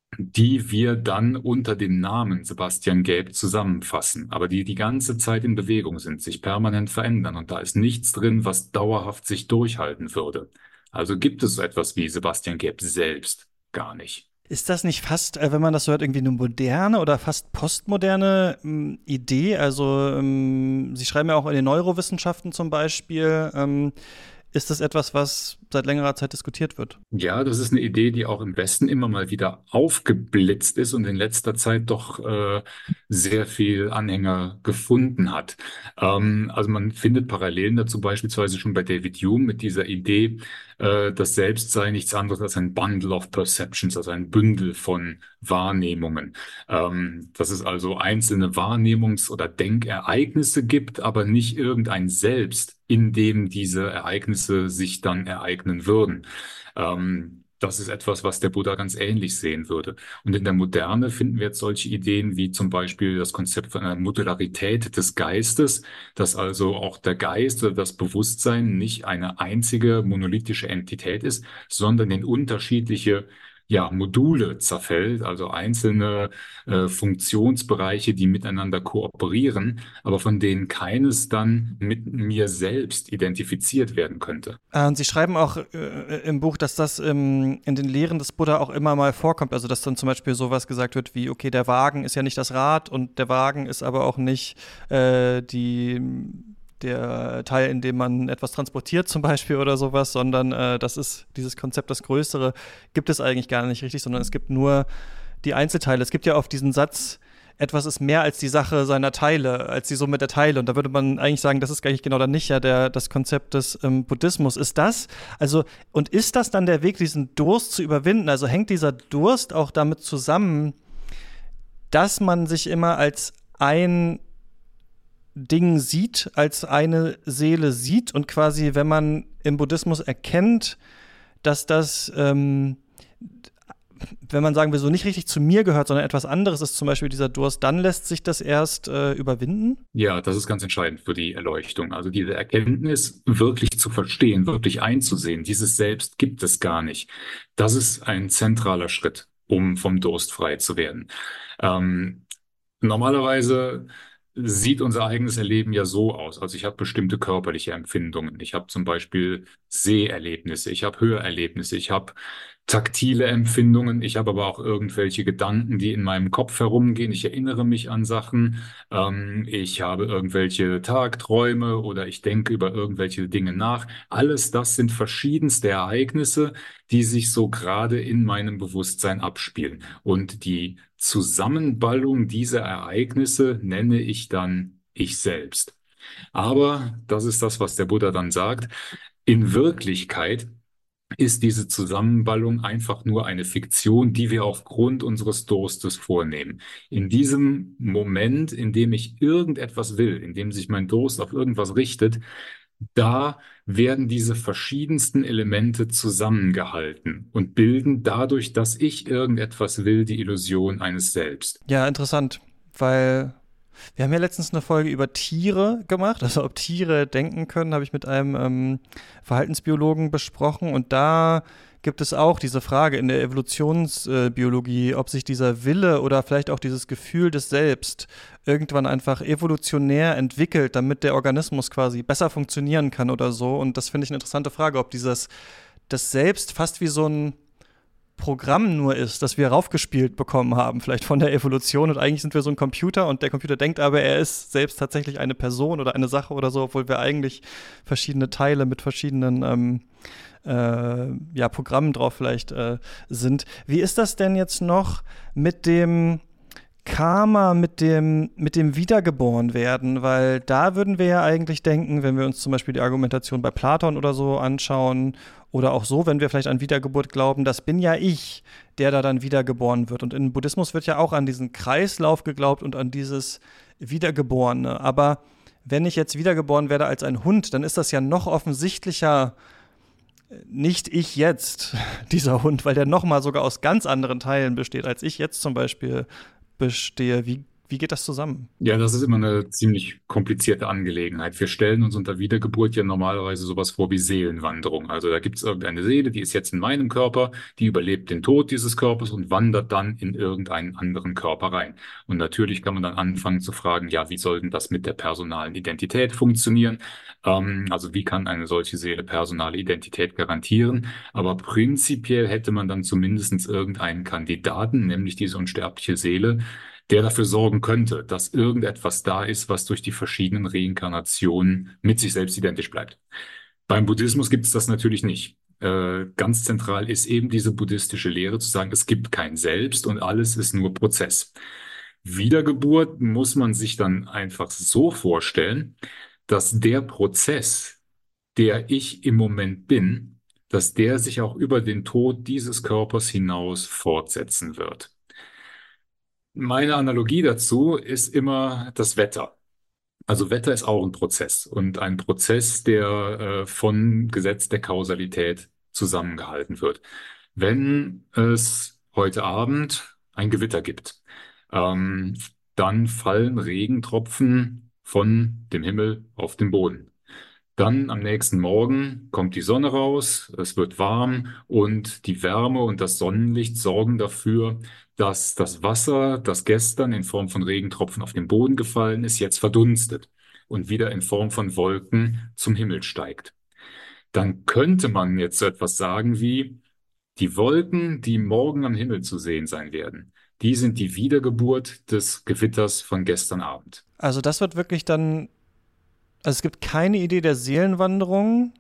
die wir dann unter dem Namen Sebastian Gaeb zusammenfassen, aber die die ganze Zeit in Bewegung sind, sich permanent verändern und da ist nichts drin, was dauerhaft sich durchhalten würde. Also gibt es so etwas wie Sebastian Gaeb selbst gar nicht. Ist das nicht fast, äh, wenn man das so hört, irgendwie eine moderne oder fast postmoderne ähm, Idee? Also ähm, Sie schreiben ja auch in den Neurowissenschaften zum Beispiel. Ähm, ist das etwas, was seit längerer Zeit diskutiert wird? Ja, das ist eine Idee, die auch im Westen immer mal wieder aufgeblitzt ist und in letzter Zeit doch äh, sehr viel Anhänger gefunden hat. Ähm, also man findet Parallelen dazu beispielsweise schon bei David Hume mit dieser Idee, äh, das Selbst sei nichts anderes als ein Bundle of Perceptions, also ein Bündel von Wahrnehmungen. Ähm, dass es also einzelne Wahrnehmungs- oder Denkereignisse gibt, aber nicht irgendein Selbst, in dem diese Ereignisse sich dann ereignen würden. Ähm, das ist etwas, was der Buddha ganz ähnlich sehen würde. Und in der Moderne finden wir jetzt solche Ideen wie zum Beispiel das Konzept von einer Modularität des Geistes, dass also auch der Geist oder das Bewusstsein nicht eine einzige monolithische Entität ist, sondern in unterschiedliche ja, Module zerfällt, also einzelne äh, Funktionsbereiche, die miteinander kooperieren, aber von denen keines dann mit mir selbst identifiziert werden könnte. Äh, und Sie schreiben auch äh, im Buch, dass das ähm, in den Lehren des Buddha auch immer mal vorkommt. Also dass dann zum Beispiel sowas gesagt wird wie, okay, der Wagen ist ja nicht das Rad und der Wagen ist aber auch nicht äh, die der Teil, in dem man etwas transportiert zum Beispiel oder sowas, sondern äh, das ist dieses Konzept, das Größere, gibt es eigentlich gar nicht richtig, sondern es gibt nur die Einzelteile. Es gibt ja oft diesen Satz, etwas ist mehr als die Sache seiner Teile, als die Summe der Teile. Und da würde man eigentlich sagen, das ist gar nicht genau dann nicht ja der, das Konzept des ähm, Buddhismus. Ist das, also, und ist das dann der Weg, diesen Durst zu überwinden? Also hängt dieser Durst auch damit zusammen, dass man sich immer als ein Ding sieht, als eine Seele sieht und quasi, wenn man im Buddhismus erkennt, dass das, ähm, wenn man sagen will, so nicht richtig zu mir gehört, sondern etwas anderes ist, zum Beispiel dieser Durst, dann lässt sich das erst äh, überwinden? Ja, das ist ganz entscheidend für die Erleuchtung. Also diese Erkenntnis wirklich zu verstehen, wirklich einzusehen, dieses Selbst gibt es gar nicht. Das ist ein zentraler Schritt, um vom Durst frei zu werden. Ähm, normalerweise sieht unser eigenes Erleben ja so aus. Also ich habe bestimmte körperliche Empfindungen. Ich habe zum Beispiel Seherlebnisse, ich habe Hörerlebnisse, ich habe taktile Empfindungen, ich habe aber auch irgendwelche Gedanken, die in meinem Kopf herumgehen. Ich erinnere mich an Sachen, ähm, ich habe irgendwelche Tagträume oder ich denke über irgendwelche Dinge nach. Alles das sind verschiedenste Ereignisse, die sich so gerade in meinem Bewusstsein abspielen. Und die Zusammenballung dieser Ereignisse nenne ich dann ich selbst. Aber das ist das, was der Buddha dann sagt. In Wirklichkeit ist diese Zusammenballung einfach nur eine Fiktion, die wir aufgrund unseres Durstes vornehmen. In diesem Moment, in dem ich irgendetwas will, in dem sich mein Durst auf irgendwas richtet, da werden diese verschiedensten Elemente zusammengehalten und bilden dadurch, dass ich irgendetwas will, die Illusion eines Selbst. Ja, interessant, weil Wir haben ja letztens eine Folge über Tiere gemacht, also ob Tiere denken können, habe ich mit einem ähm, Verhaltensbiologen besprochen und da gibt es auch diese Frage in der Evolutionsbiologie, ob sich dieser Wille oder vielleicht auch dieses Gefühl des Selbst irgendwann einfach evolutionär entwickelt, damit der Organismus quasi besser funktionieren kann oder so. Und das finde ich eine interessante Frage, ob dieses das Selbst fast wie so ein Programm nur ist, das wir raufgespielt bekommen haben, vielleicht von der Evolution und eigentlich sind wir so ein Computer und der Computer denkt aber, er ist selbst tatsächlich eine Person oder eine Sache oder so, obwohl wir eigentlich verschiedene Teile mit verschiedenen ähm, äh, ja, Programmen drauf vielleicht äh, sind. Wie ist das denn jetzt noch mit dem Karma, mit dem, mit dem Wiedergeborenwerden? Weil da würden wir ja eigentlich denken, wenn wir uns zum Beispiel die Argumentation bei Platon oder so anschauen oder auch so, wenn wir vielleicht an Wiedergeburt glauben, das bin ja ich, der da dann wiedergeboren wird. Und im Buddhismus wird ja auch an diesen Kreislauf geglaubt und an dieses Wiedergeborene. Aber wenn ich jetzt wiedergeboren werde als ein Hund, dann ist das ja noch offensichtlicher nicht ich jetzt, dieser Hund, weil der nochmal sogar aus ganz anderen Teilen besteht, als ich jetzt zum Beispiel bestehe. Wie, wie geht das zusammen? Ja, das ist immer eine ziemlich komplizierte Angelegenheit. Wir stellen uns unter Wiedergeburt ja normalerweise sowas vor wie Seelenwanderung. Also da gibt es irgendeine Seele, die ist jetzt in meinem Körper, die überlebt den Tod dieses Körpers und wandert dann in irgendeinen anderen Körper rein. Und natürlich kann man dann anfangen zu fragen, ja, wie soll denn das mit der personalen Identität funktionieren? Ähm, also wie kann eine solche Seele personale Identität garantieren? Aber prinzipiell hätte man dann zumindest irgendeinen Kandidaten, nämlich diese unsterbliche Seele, der dafür sorgen könnte, dass irgendetwas da ist, was durch die verschiedenen Reinkarnationen mit sich selbst identisch bleibt. Beim Buddhismus gibt es das natürlich nicht. Äh, ganz zentral ist eben diese buddhistische Lehre zu sagen, es gibt kein Selbst und alles ist nur Prozess. Wiedergeburt muss man sich dann einfach so vorstellen, dass der Prozess, der ich im Moment bin, dass der sich auch über den Tod dieses Körpers hinaus fortsetzen wird. Meine Analogie dazu ist immer das Wetter. Also Wetter ist auch ein Prozess und ein Prozess, der äh, von Gesetz der Kausalität zusammengehalten wird. Wenn es heute Abend ein Gewitter gibt, ähm, dann fallen Regentropfen von dem Himmel auf den Boden. Dann am nächsten Morgen kommt die Sonne raus, es wird warm und die Wärme und das Sonnenlicht sorgen dafür, dass das Wasser, das gestern in Form von Regentropfen auf den Boden gefallen ist, jetzt verdunstet und wieder in Form von Wolken zum Himmel steigt. Dann könnte man jetzt so etwas sagen wie, die Wolken, die morgen am Himmel zu sehen sein werden, die sind die Wiedergeburt des Gewitters von gestern Abend. Also das wird wirklich dann, also es gibt keine Idee der Seelenwanderung,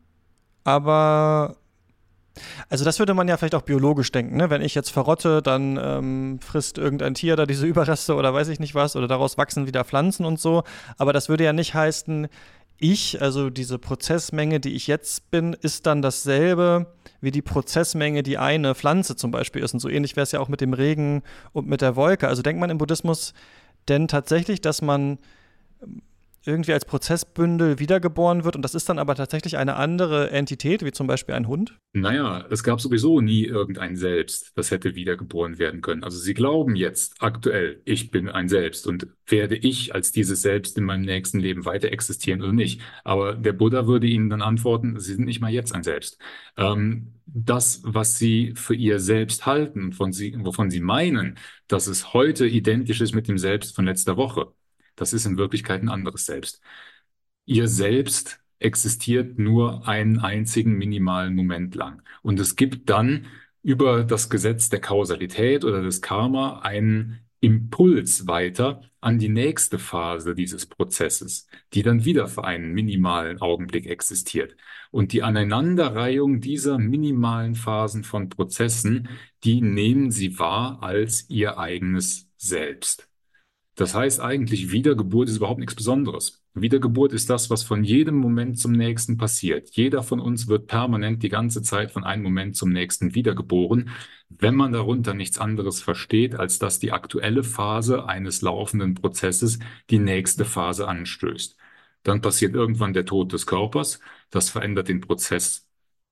aber also das würde man ja vielleicht auch biologisch denken, ne? Wenn ich jetzt verrotte, dann ähm, frisst irgendein Tier da diese Überreste oder weiß ich nicht was oder daraus wachsen wieder Pflanzen und so. Aber das würde ja nicht heißen, ich, also diese Prozessmenge, die ich jetzt bin, ist dann dasselbe wie die Prozessmenge, die eine Pflanze zum Beispiel ist. Und so ähnlich wäre es ja auch mit dem Regen und mit der Wolke. Also denkt man im Buddhismus denn tatsächlich, dass man irgendwie als Prozessbündel wiedergeboren wird und das ist dann aber tatsächlich eine andere Entität, wie zum Beispiel ein Hund? Naja, es gab sowieso nie irgendein Selbst, das hätte wiedergeboren werden können. Also Sie glauben jetzt aktuell, ich bin ein Selbst und werde ich als dieses Selbst in meinem nächsten Leben weiter existieren oder nicht. Aber der Buddha würde Ihnen dann antworten, Sie sind nicht mal jetzt ein Selbst. Ähm, das, was Sie für Ihr Selbst halten, von Sie, wovon Sie meinen, dass es heute identisch ist mit dem Selbst von letzter Woche, das ist in Wirklichkeit ein anderes Selbst. Ihr Selbst existiert nur einen einzigen minimalen Moment lang. Und es gibt dann über das Gesetz der Kausalität oder des Karma einen Impuls weiter an die nächste Phase dieses Prozesses, die dann wieder für einen minimalen Augenblick existiert. Und die Aneinanderreihung dieser minimalen Phasen von Prozessen, die nehmen Sie wahr als Ihr eigenes Selbst. Das heißt eigentlich, Wiedergeburt ist überhaupt nichts Besonderes. Wiedergeburt ist das, was von jedem Moment zum nächsten passiert. Jeder von uns wird permanent die ganze Zeit von einem Moment zum nächsten wiedergeboren, wenn man darunter nichts anderes versteht, als dass die aktuelle Phase eines laufenden Prozesses die nächste Phase anstößt. Dann passiert irgendwann der Tod des Körpers. Das verändert den Prozess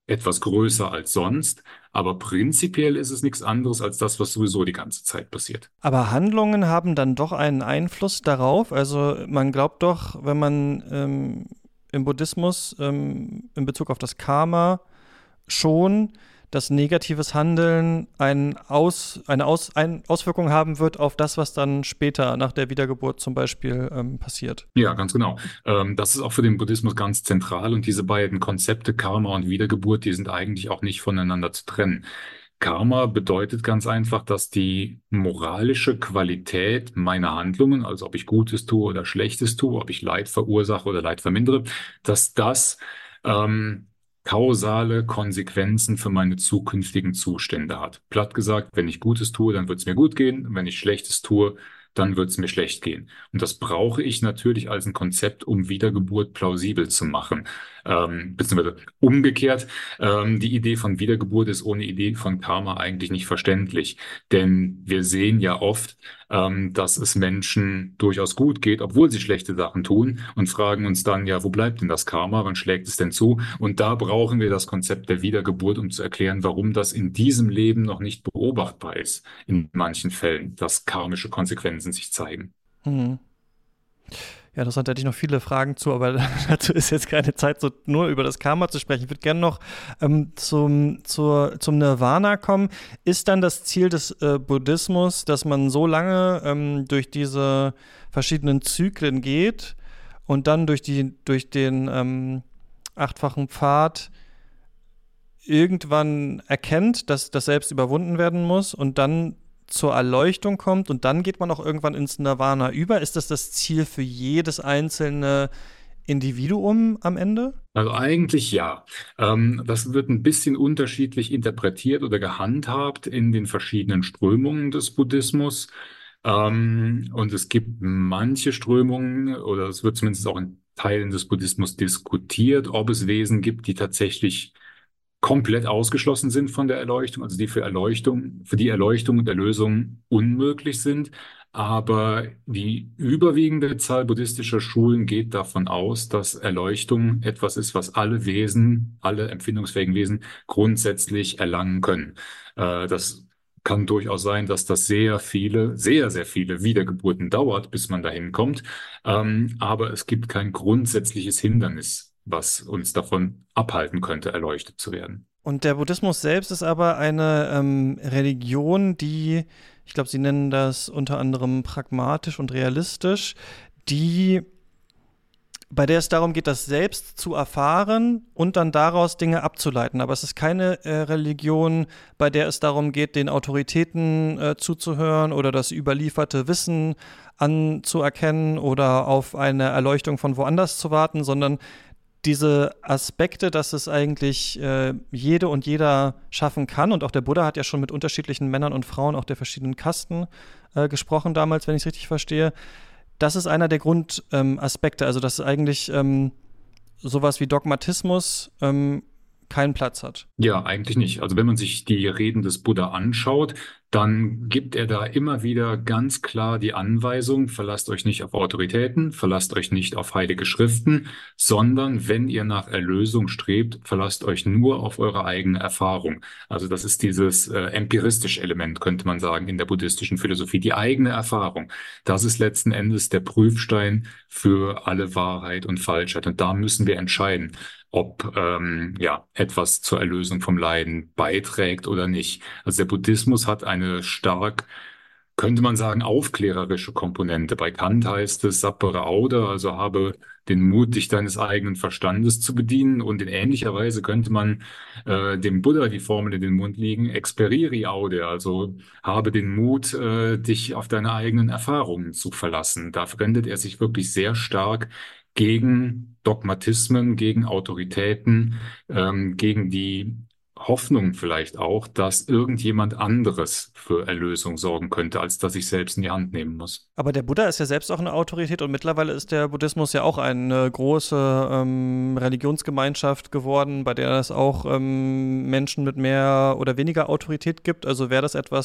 etwas größer als sonst, aber prinzipiell ist es nichts anderes als das, was sowieso die ganze Zeit passiert. Aber Handlungen haben dann doch einen Einfluss darauf. Also man glaubt doch, wenn man ähm, im Buddhismus ähm, in Bezug auf das Karma schon, dass negatives Handeln ein Aus, eine Aus, ein Auswirkung haben wird auf das, was dann später nach der Wiedergeburt zum Beispiel ähm, passiert. Ja, ganz genau. Ähm, das ist auch für den Buddhismus ganz zentral und diese beiden Konzepte Karma und Wiedergeburt, die sind eigentlich auch nicht voneinander zu trennen. Karma bedeutet ganz einfach, dass die moralische Qualität meiner Handlungen, also ob ich Gutes tue oder Schlechtes tue, ob ich Leid verursache oder Leid vermindere, dass das ähm, kausale Konsequenzen für meine zukünftigen Zustände hat. Platt gesagt, wenn ich Gutes tue, dann wird es mir gut gehen. Wenn ich Schlechtes tue, dann wird es mir schlecht gehen. Und das brauche ich natürlich als ein Konzept, um Wiedergeburt plausibel zu machen. Ähm, beziehungsweise umgekehrt, ähm, die Idee von Wiedergeburt ist ohne Idee von Karma eigentlich nicht verständlich. Denn wir sehen ja oft, ähm, dass es Menschen durchaus gut geht, obwohl sie schlechte Sachen tun und fragen uns dann, ja, wo bleibt denn das Karma? Wann schlägt es denn zu? Und da brauchen wir das Konzept der Wiedergeburt, um zu erklären, warum das in diesem Leben noch nicht beobachtbar ist, in manchen Fällen, dass karmische Konsequenzen sich zeigen. Mhm. Ja, das hätte ich noch viele Fragen zu, aber dazu ist jetzt keine Zeit, so nur über das Karma zu sprechen. Ich würde gerne noch ähm, zum, zur, zum Nirvana kommen. Ist dann das Ziel des äh, Buddhismus, dass man so lange ähm, durch diese verschiedenen Zyklen geht und dann durch, die, durch den ähm, achtfachen Pfad irgendwann erkennt, dass das Selbst überwunden werden muss und dann zur Erleuchtung kommt und dann geht man auch irgendwann ins Nirvana über? Ist das das Ziel für jedes einzelne Individuum am Ende? Also eigentlich ja. Ähm, das wird ein bisschen unterschiedlich interpretiert oder gehandhabt in den verschiedenen Strömungen des Buddhismus. Ähm, und es gibt manche Strömungen, oder es wird zumindest auch in Teilen des Buddhismus diskutiert, ob es Wesen gibt, die tatsächlich komplett ausgeschlossen sind von der Erleuchtung, also die für Erleuchtung, für die Erleuchtung und Erlösung unmöglich sind. Aber die überwiegende Zahl buddhistischer Schulen geht davon aus, dass Erleuchtung etwas ist, was alle Wesen, alle empfindungsfähigen Wesen grundsätzlich erlangen können. Äh, das kann durchaus sein, dass das sehr viele, sehr, sehr viele Wiedergeburten dauert, bis man dahin kommt. Ähm, aber es gibt kein grundsätzliches Hindernis, was uns davon abhalten könnte, erleuchtet zu werden. Und der Buddhismus selbst ist aber eine ähm, Religion, die, ich glaube, Sie nennen das unter anderem pragmatisch und realistisch, die, bei der es darum geht, das Selbst zu erfahren und dann daraus Dinge abzuleiten. Aber es ist keine äh, Religion, bei der es darum geht, den Autoritäten äh, zuzuhören oder das überlieferte Wissen anzuerkennen oder auf eine Erleuchtung von woanders zu warten, sondern diese Aspekte, dass es eigentlich äh, jede und jeder schaffen kann. Und auch der Buddha hat ja schon mit unterschiedlichen Männern und Frauen auch der verschiedenen Kasten äh, gesprochen damals, wenn ich es richtig verstehe. Das ist einer der Grundaspekte. Ähm, also, dass eigentlich ähm, sowas wie Dogmatismus ähm, keinen Platz hat. Ja, eigentlich nicht. Also wenn man sich die Reden des Buddha anschaut, dann gibt er da immer wieder ganz klar die Anweisung, verlasst euch nicht auf Autoritäten, verlasst euch nicht auf heilige Schriften, sondern wenn ihr nach Erlösung strebt, verlasst euch nur auf eure eigene Erfahrung. Also das ist dieses äh, empiristische Element, könnte man sagen, in der buddhistischen Philosophie. Die eigene Erfahrung, das ist letzten Endes der Prüfstein für alle Wahrheit und Falschheit. Und da müssen wir entscheiden, ob ähm, ja etwas zur Erlösung vom Leiden beiträgt oder nicht. Also der Buddhismus hat eine stark, könnte man sagen, aufklärerische Komponente. Bei Kant heißt es Sapere aude, also habe den Mut, dich deines eigenen Verstandes zu bedienen. Und in ähnlicher Weise könnte man äh, dem Buddha die Formel in den Mund legen, experiri aude, also habe den Mut, äh, dich auf deine eigenen Erfahrungen zu verlassen. Da wendet er sich wirklich sehr stark gegen Dogmatismen, gegen Autoritäten, ähm, gegen die Hoffnung vielleicht auch, dass irgendjemand anderes für Erlösung sorgen könnte, als dass ich selbst in die Hand nehmen muss. Aber der Buddha ist ja selbst auch eine Autorität und mittlerweile ist der Buddhismus ja auch eine große ähm, Religionsgemeinschaft geworden, bei der es auch ähm, Menschen mit mehr oder weniger Autorität gibt. Also wäre das etwas,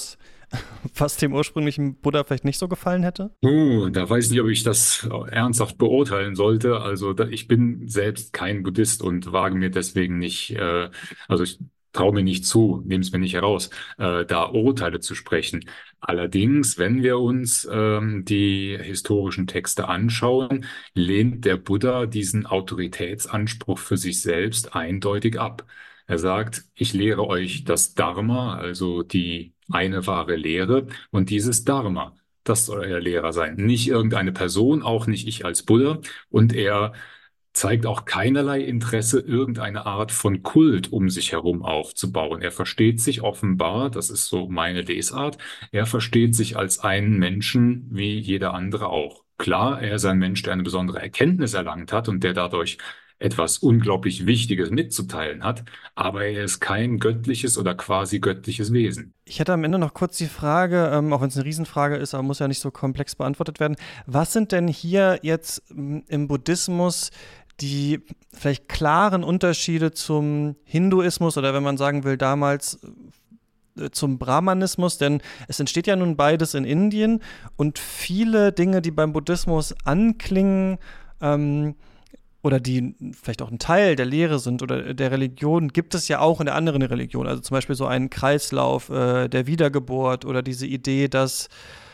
was dem ursprünglichen Buddha vielleicht nicht so gefallen hätte? Uh, da weiß ich nicht, ob ich das ernsthaft beurteilen sollte. Also da, ich bin selbst kein Buddhist und wage mir deswegen nicht, äh, also ich traue mir nicht zu, nehme es mir nicht heraus, äh, da Urteile zu sprechen. Allerdings, wenn wir uns ähm, die historischen Texte anschauen, lehnt der Buddha diesen Autoritätsanspruch für sich selbst eindeutig ab. Er sagt, ich lehre euch das Dharma, also die eine wahre Lehre, und dieses Dharma. Das soll euer Lehrer sein. Nicht irgendeine Person, auch nicht ich als Buddha. Und er zeigt auch keinerlei Interesse, irgendeine Art von Kult um sich herum aufzubauen. Er versteht sich offenbar, das ist so meine Lesart, er versteht sich als einen Menschen wie jeder andere auch. Klar, er ist ein Mensch, der eine besondere Erkenntnis erlangt hat und der dadurch etwas unglaublich Wichtiges mitzuteilen hat, aber er ist kein göttliches oder quasi göttliches Wesen. Ich hätte am Ende noch kurz die Frage, ähm, auch wenn es eine Riesenfrage ist, aber muss ja nicht so komplex beantwortet werden. Was sind denn hier jetzt m, im Buddhismus die vielleicht klaren Unterschiede zum Hinduismus oder wenn man sagen will, damals äh, zum Brahmanismus? Denn es entsteht ja nun beides in Indien und viele Dinge, die beim Buddhismus anklingen, ähm, oder die vielleicht auch ein Teil der Lehre sind oder der Religion, gibt es ja auch in der anderen Religion. Also zum Beispiel so einen Kreislauf äh, der Wiedergeburt oder diese Idee, dass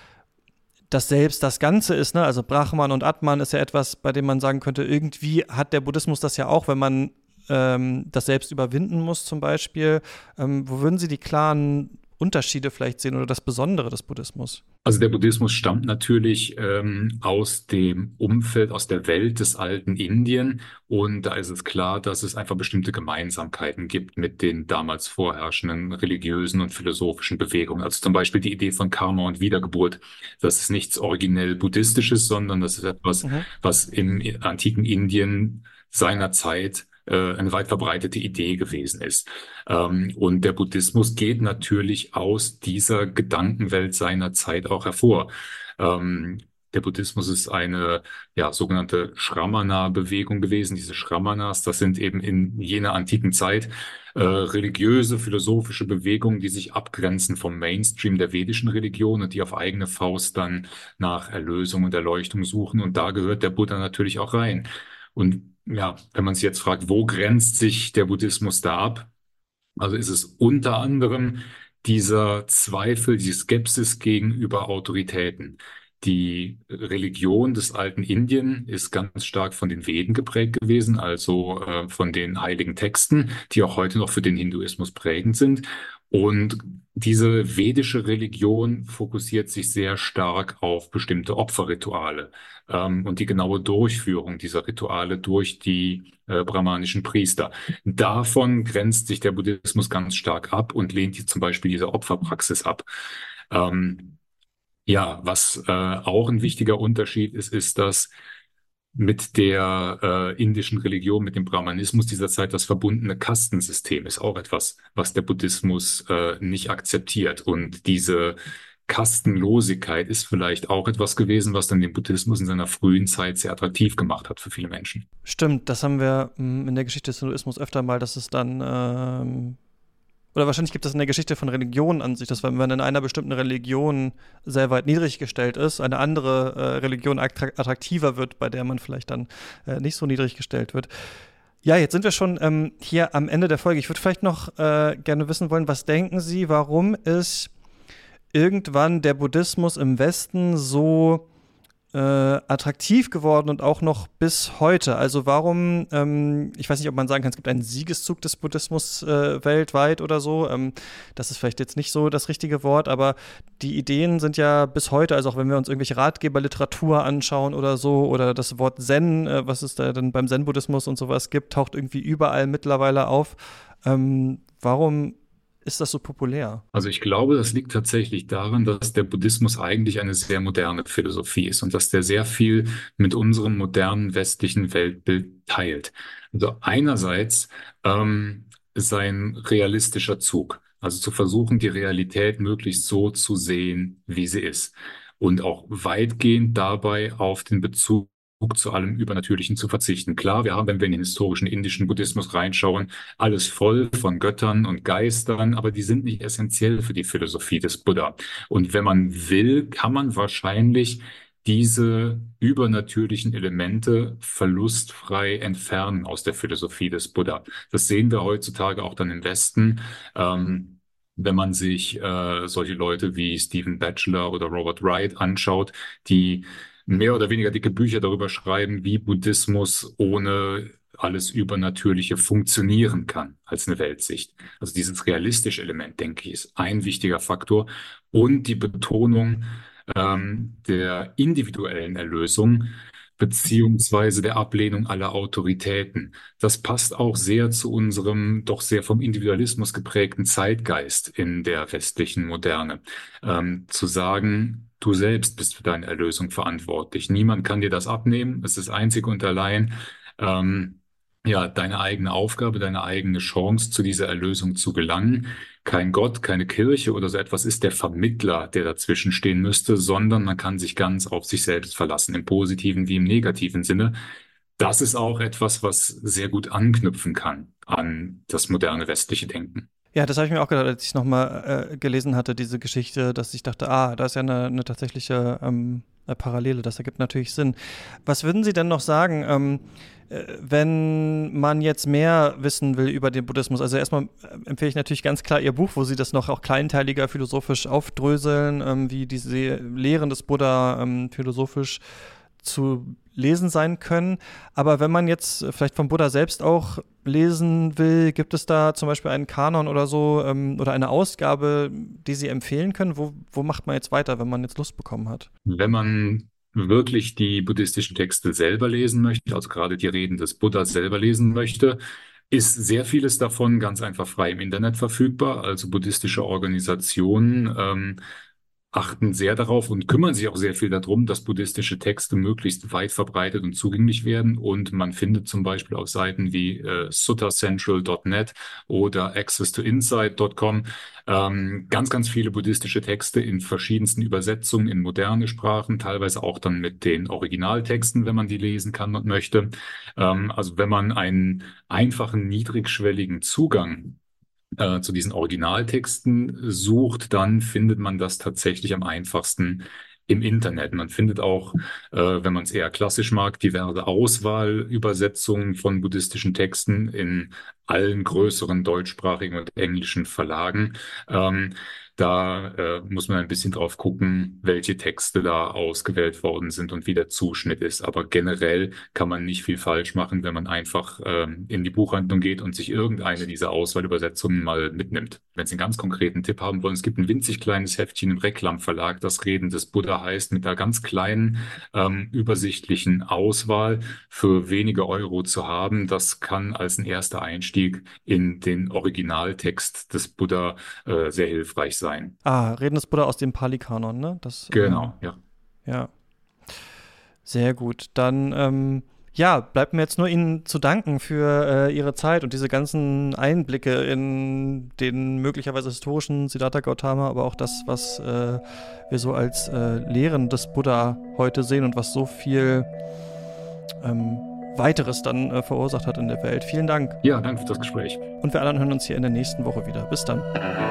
das Selbst das Ganze ist. Ne? Also Brahman und Atman ist ja etwas, bei dem man sagen könnte, irgendwie hat der Buddhismus das ja auch, wenn man ähm, das Selbst überwinden muss zum Beispiel. Ähm, wo würden Sie die klaren Unterschiede vielleicht sehen oder das Besondere des Buddhismus? Also der Buddhismus stammt natürlich ähm, aus dem Umfeld, aus der Welt des alten Indien. Und da ist es klar, dass es einfach bestimmte Gemeinsamkeiten gibt mit den damals vorherrschenden religiösen und philosophischen Bewegungen. Also zum Beispiel die Idee von Karma und Wiedergeburt. Das ist nichts originell Buddhistisches, sondern das ist etwas, Mhm. was im antiken Indien seiner Zeit äh, eine weit verbreitete Idee gewesen ist. Ähm, und der Buddhismus geht natürlich aus dieser Gedankenwelt seiner Zeit auch hervor. Ähm, der Buddhismus ist eine ja, sogenannte Shramana-Bewegung gewesen. Diese Shramanas, das sind eben in jener antiken Zeit äh, religiöse, philosophische Bewegungen, die sich abgrenzen vom Mainstream der vedischen Religion und die auf eigene Faust dann nach Erlösung und Erleuchtung suchen. Und da gehört der Buddha natürlich auch rein. Und ja, wenn man sich jetzt fragt, wo grenzt sich der Buddhismus da ab? Also ist es unter anderem dieser Zweifel, die Skepsis gegenüber Autoritäten. Die Religion des alten Indien ist ganz stark von den Veden geprägt gewesen, also äh, von den heiligen Texten, die auch heute noch für den Hinduismus prägend sind. Und diese vedische Religion fokussiert sich sehr stark auf bestimmte Opferrituale ähm, und die genaue Durchführung dieser Rituale durch die äh, brahmanischen Priester. Davon grenzt sich der Buddhismus ganz stark ab und lehnt hier zum Beispiel diese Opferpraxis ab. Ähm, ja, was äh, auch ein wichtiger Unterschied ist, ist, dass mit der äh, indischen Religion, mit dem Brahmanismus dieser Zeit das verbundene Kastensystem ist auch etwas, was der Buddhismus äh, nicht akzeptiert. Und diese Kastenlosigkeit ist vielleicht auch etwas gewesen, was dann den Buddhismus in seiner frühen Zeit sehr attraktiv gemacht hat für viele Menschen. Stimmt, das haben wir mh, in der Geschichte des Hinduismus öfter mal, dass es dann ähm oder wahrscheinlich gibt es in der Geschichte von Religionen an sich, dass wenn man in einer bestimmten Religion sehr weit niedrig gestellt ist, eine andere äh, Religion attra- attraktiver wird, bei der man vielleicht dann äh, nicht so niedrig gestellt wird. Ja, jetzt sind wir schon ähm, hier am Ende der Folge. Ich würde vielleicht noch äh, gerne wissen wollen, was denken Sie, warum ist irgendwann der Buddhismus im Westen so äh, attraktiv geworden und auch noch bis heute? Also warum, ähm, ich weiß nicht, ob man sagen kann, es gibt einen Siegeszug des Buddhismus äh, weltweit oder so. Ähm, das ist vielleicht jetzt nicht so das richtige Wort, aber die Ideen sind ja bis heute, also auch wenn wir uns irgendwelche Ratgeberliteratur anschauen oder so, oder das Wort Zen, äh, was es da denn beim Zen-Buddhismus und sowas gibt, taucht irgendwie überall mittlerweile auf. Ähm, warum ist das so populär? Also ich glaube, das liegt tatsächlich daran, dass der Buddhismus eigentlich eine sehr moderne Philosophie ist und dass der sehr viel mit unserem modernen westlichen Weltbild teilt. Also einerseits ähm, sein realistischer Zug, also zu versuchen, die Realität möglichst so zu sehen, wie sie ist und auch weitgehend dabei auf den Bezug zu allem Übernatürlichen zu verzichten. Klar, wir haben, wenn wir in den historischen indischen Buddhismus reinschauen, alles voll von Göttern und Geistern, aber die sind nicht essentiell für die Philosophie des Buddha. Und wenn man will, kann man wahrscheinlich diese übernatürlichen Elemente verlustfrei entfernen aus der Philosophie des Buddha. Das sehen wir heutzutage auch dann im Westen. Ähm, wenn man sich äh, solche Leute wie Stephen Batchelor oder Robert Wright anschaut, die mehr oder weniger dicke Bücher darüber schreiben, wie Buddhismus ohne alles Übernatürliche funktionieren kann als eine Weltsicht. Also dieses realistische Element, denke ich, ist ein wichtiger Faktor und die Betonung ähm, der individuellen Erlösung beziehungsweise der Ablehnung aller Autoritäten. Das passt auch sehr zu unserem doch sehr vom Individualismus geprägten Zeitgeist in der westlichen Moderne. Ähm, zu sagen, du selbst bist für deine Erlösung verantwortlich. Niemand kann dir das abnehmen. Es ist einzig und allein ähm, ja, deine eigene Aufgabe, deine eigene Chance, zu dieser Erlösung zu gelangen. Kein Gott, keine Kirche oder so etwas ist der Vermittler, der dazwischen stehen müsste, sondern man kann sich ganz auf sich selbst verlassen, im positiven wie im negativen Sinne. Das ist auch etwas, was sehr gut anknüpfen kann an das moderne westliche Denken. Ja, das habe ich mir auch gedacht, als ich nochmal äh, gelesen hatte, diese Geschichte, dass ich dachte, ah, da ist ja eine, eine tatsächliche ähm, eine Parallele, das ergibt natürlich Sinn. Was würden Sie denn noch sagen, ähm, äh, wenn man jetzt mehr wissen will über den Buddhismus? Also erstmal äh, empfehle ich natürlich ganz klar Ihr Buch, wo Sie das noch auch kleinteiliger philosophisch aufdröseln, ähm, wie diese Lehren des Buddha ähm, philosophisch zu lesen sein können. Aber wenn man jetzt vielleicht vom Buddha selbst auch lesen will, gibt es da zum Beispiel einen Kanon oder so ähm, oder eine Ausgabe, die Sie empfehlen können? Wo, wo macht man jetzt weiter, wenn man jetzt Lust bekommen hat? Wenn man wirklich die buddhistischen Texte selber lesen möchte, also gerade die Reden des Buddha selber lesen möchte, ist sehr vieles davon ganz einfach frei im Internet verfügbar. Also buddhistische Organisationen ähm, achten sehr darauf und kümmern sich auch sehr viel darum, dass buddhistische Texte möglichst weit verbreitet und zugänglich werden. Und man findet zum Beispiel auf Seiten wie äh, suttacentral Punkt net oder access to insight Punkt com ähm, ganz, ganz viele buddhistische Texte in verschiedensten Übersetzungen in moderne Sprachen, teilweise auch dann mit den Originaltexten, wenn man die lesen kann und möchte. Ähm, also wenn man einen einfachen, niedrigschwelligen Zugang Äh, zu diesen Originaltexten sucht, dann findet man das tatsächlich am einfachsten im Internet. Man findet auch, äh, wenn man es eher klassisch mag, diverse Auswahlübersetzungen von buddhistischen Texten in allen größeren deutschsprachigen und englischen Verlagen. Ähm, da äh, muss man ein bisschen drauf gucken, welche Texte da ausgewählt worden sind und wie der Zuschnitt ist. Aber generell kann man nicht viel falsch machen, wenn man einfach ähm, in die Buchhandlung geht und sich irgendeine dieser Auswahlübersetzungen mal mitnimmt. Wenn Sie einen ganz konkreten Tipp haben wollen, es gibt ein winzig kleines Heftchen im Reklam Verlag, das Reden des Buddha heißt, mit einer ganz kleinen, ähm, übersichtlichen Auswahl für wenige Euro zu haben. Das kann als ein erster Einstieg in den Originaltext des Buddha äh, sehr hilfreich sein. Ah, Reden des Buddha aus dem Pali-Kanon, ne? Das, Genau, äh, ja. Ja. Sehr gut. Dann, ähm, ja, bleibt mir jetzt nur Ihnen zu danken für äh, Ihre Zeit und diese ganzen Einblicke in den möglicherweise historischen Siddhartha Gautama, aber auch das, was äh, wir so als äh, Lehren des Buddha heute sehen und was so viel ähm, Weiteres dann äh, verursacht hat in der Welt. Vielen Dank. Ja, danke für das Gespräch. Und wir anderen hören uns hier in der nächsten Woche wieder. Bis dann.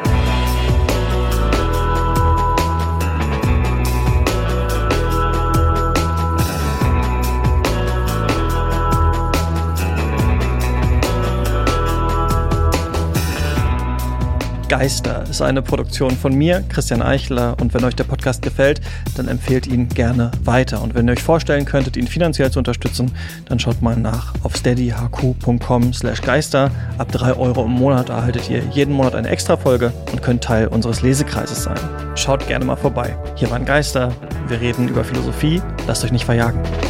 Geister ist eine Produktion von mir, Christian Eichler, und wenn euch der Podcast gefällt, dann empfehlt ihn gerne weiter. Und wenn ihr euch vorstellen könntet, ihn finanziell zu unterstützen, dann schaut mal nach auf steadyhq punkt com slash geister. Ab drei Euro im Monat erhaltet ihr jeden Monat eine Extra-Folge und könnt Teil unseres Lesekreises sein. Schaut gerne mal vorbei. Hier waren Geister, wir reden über Philosophie, lasst euch nicht verjagen.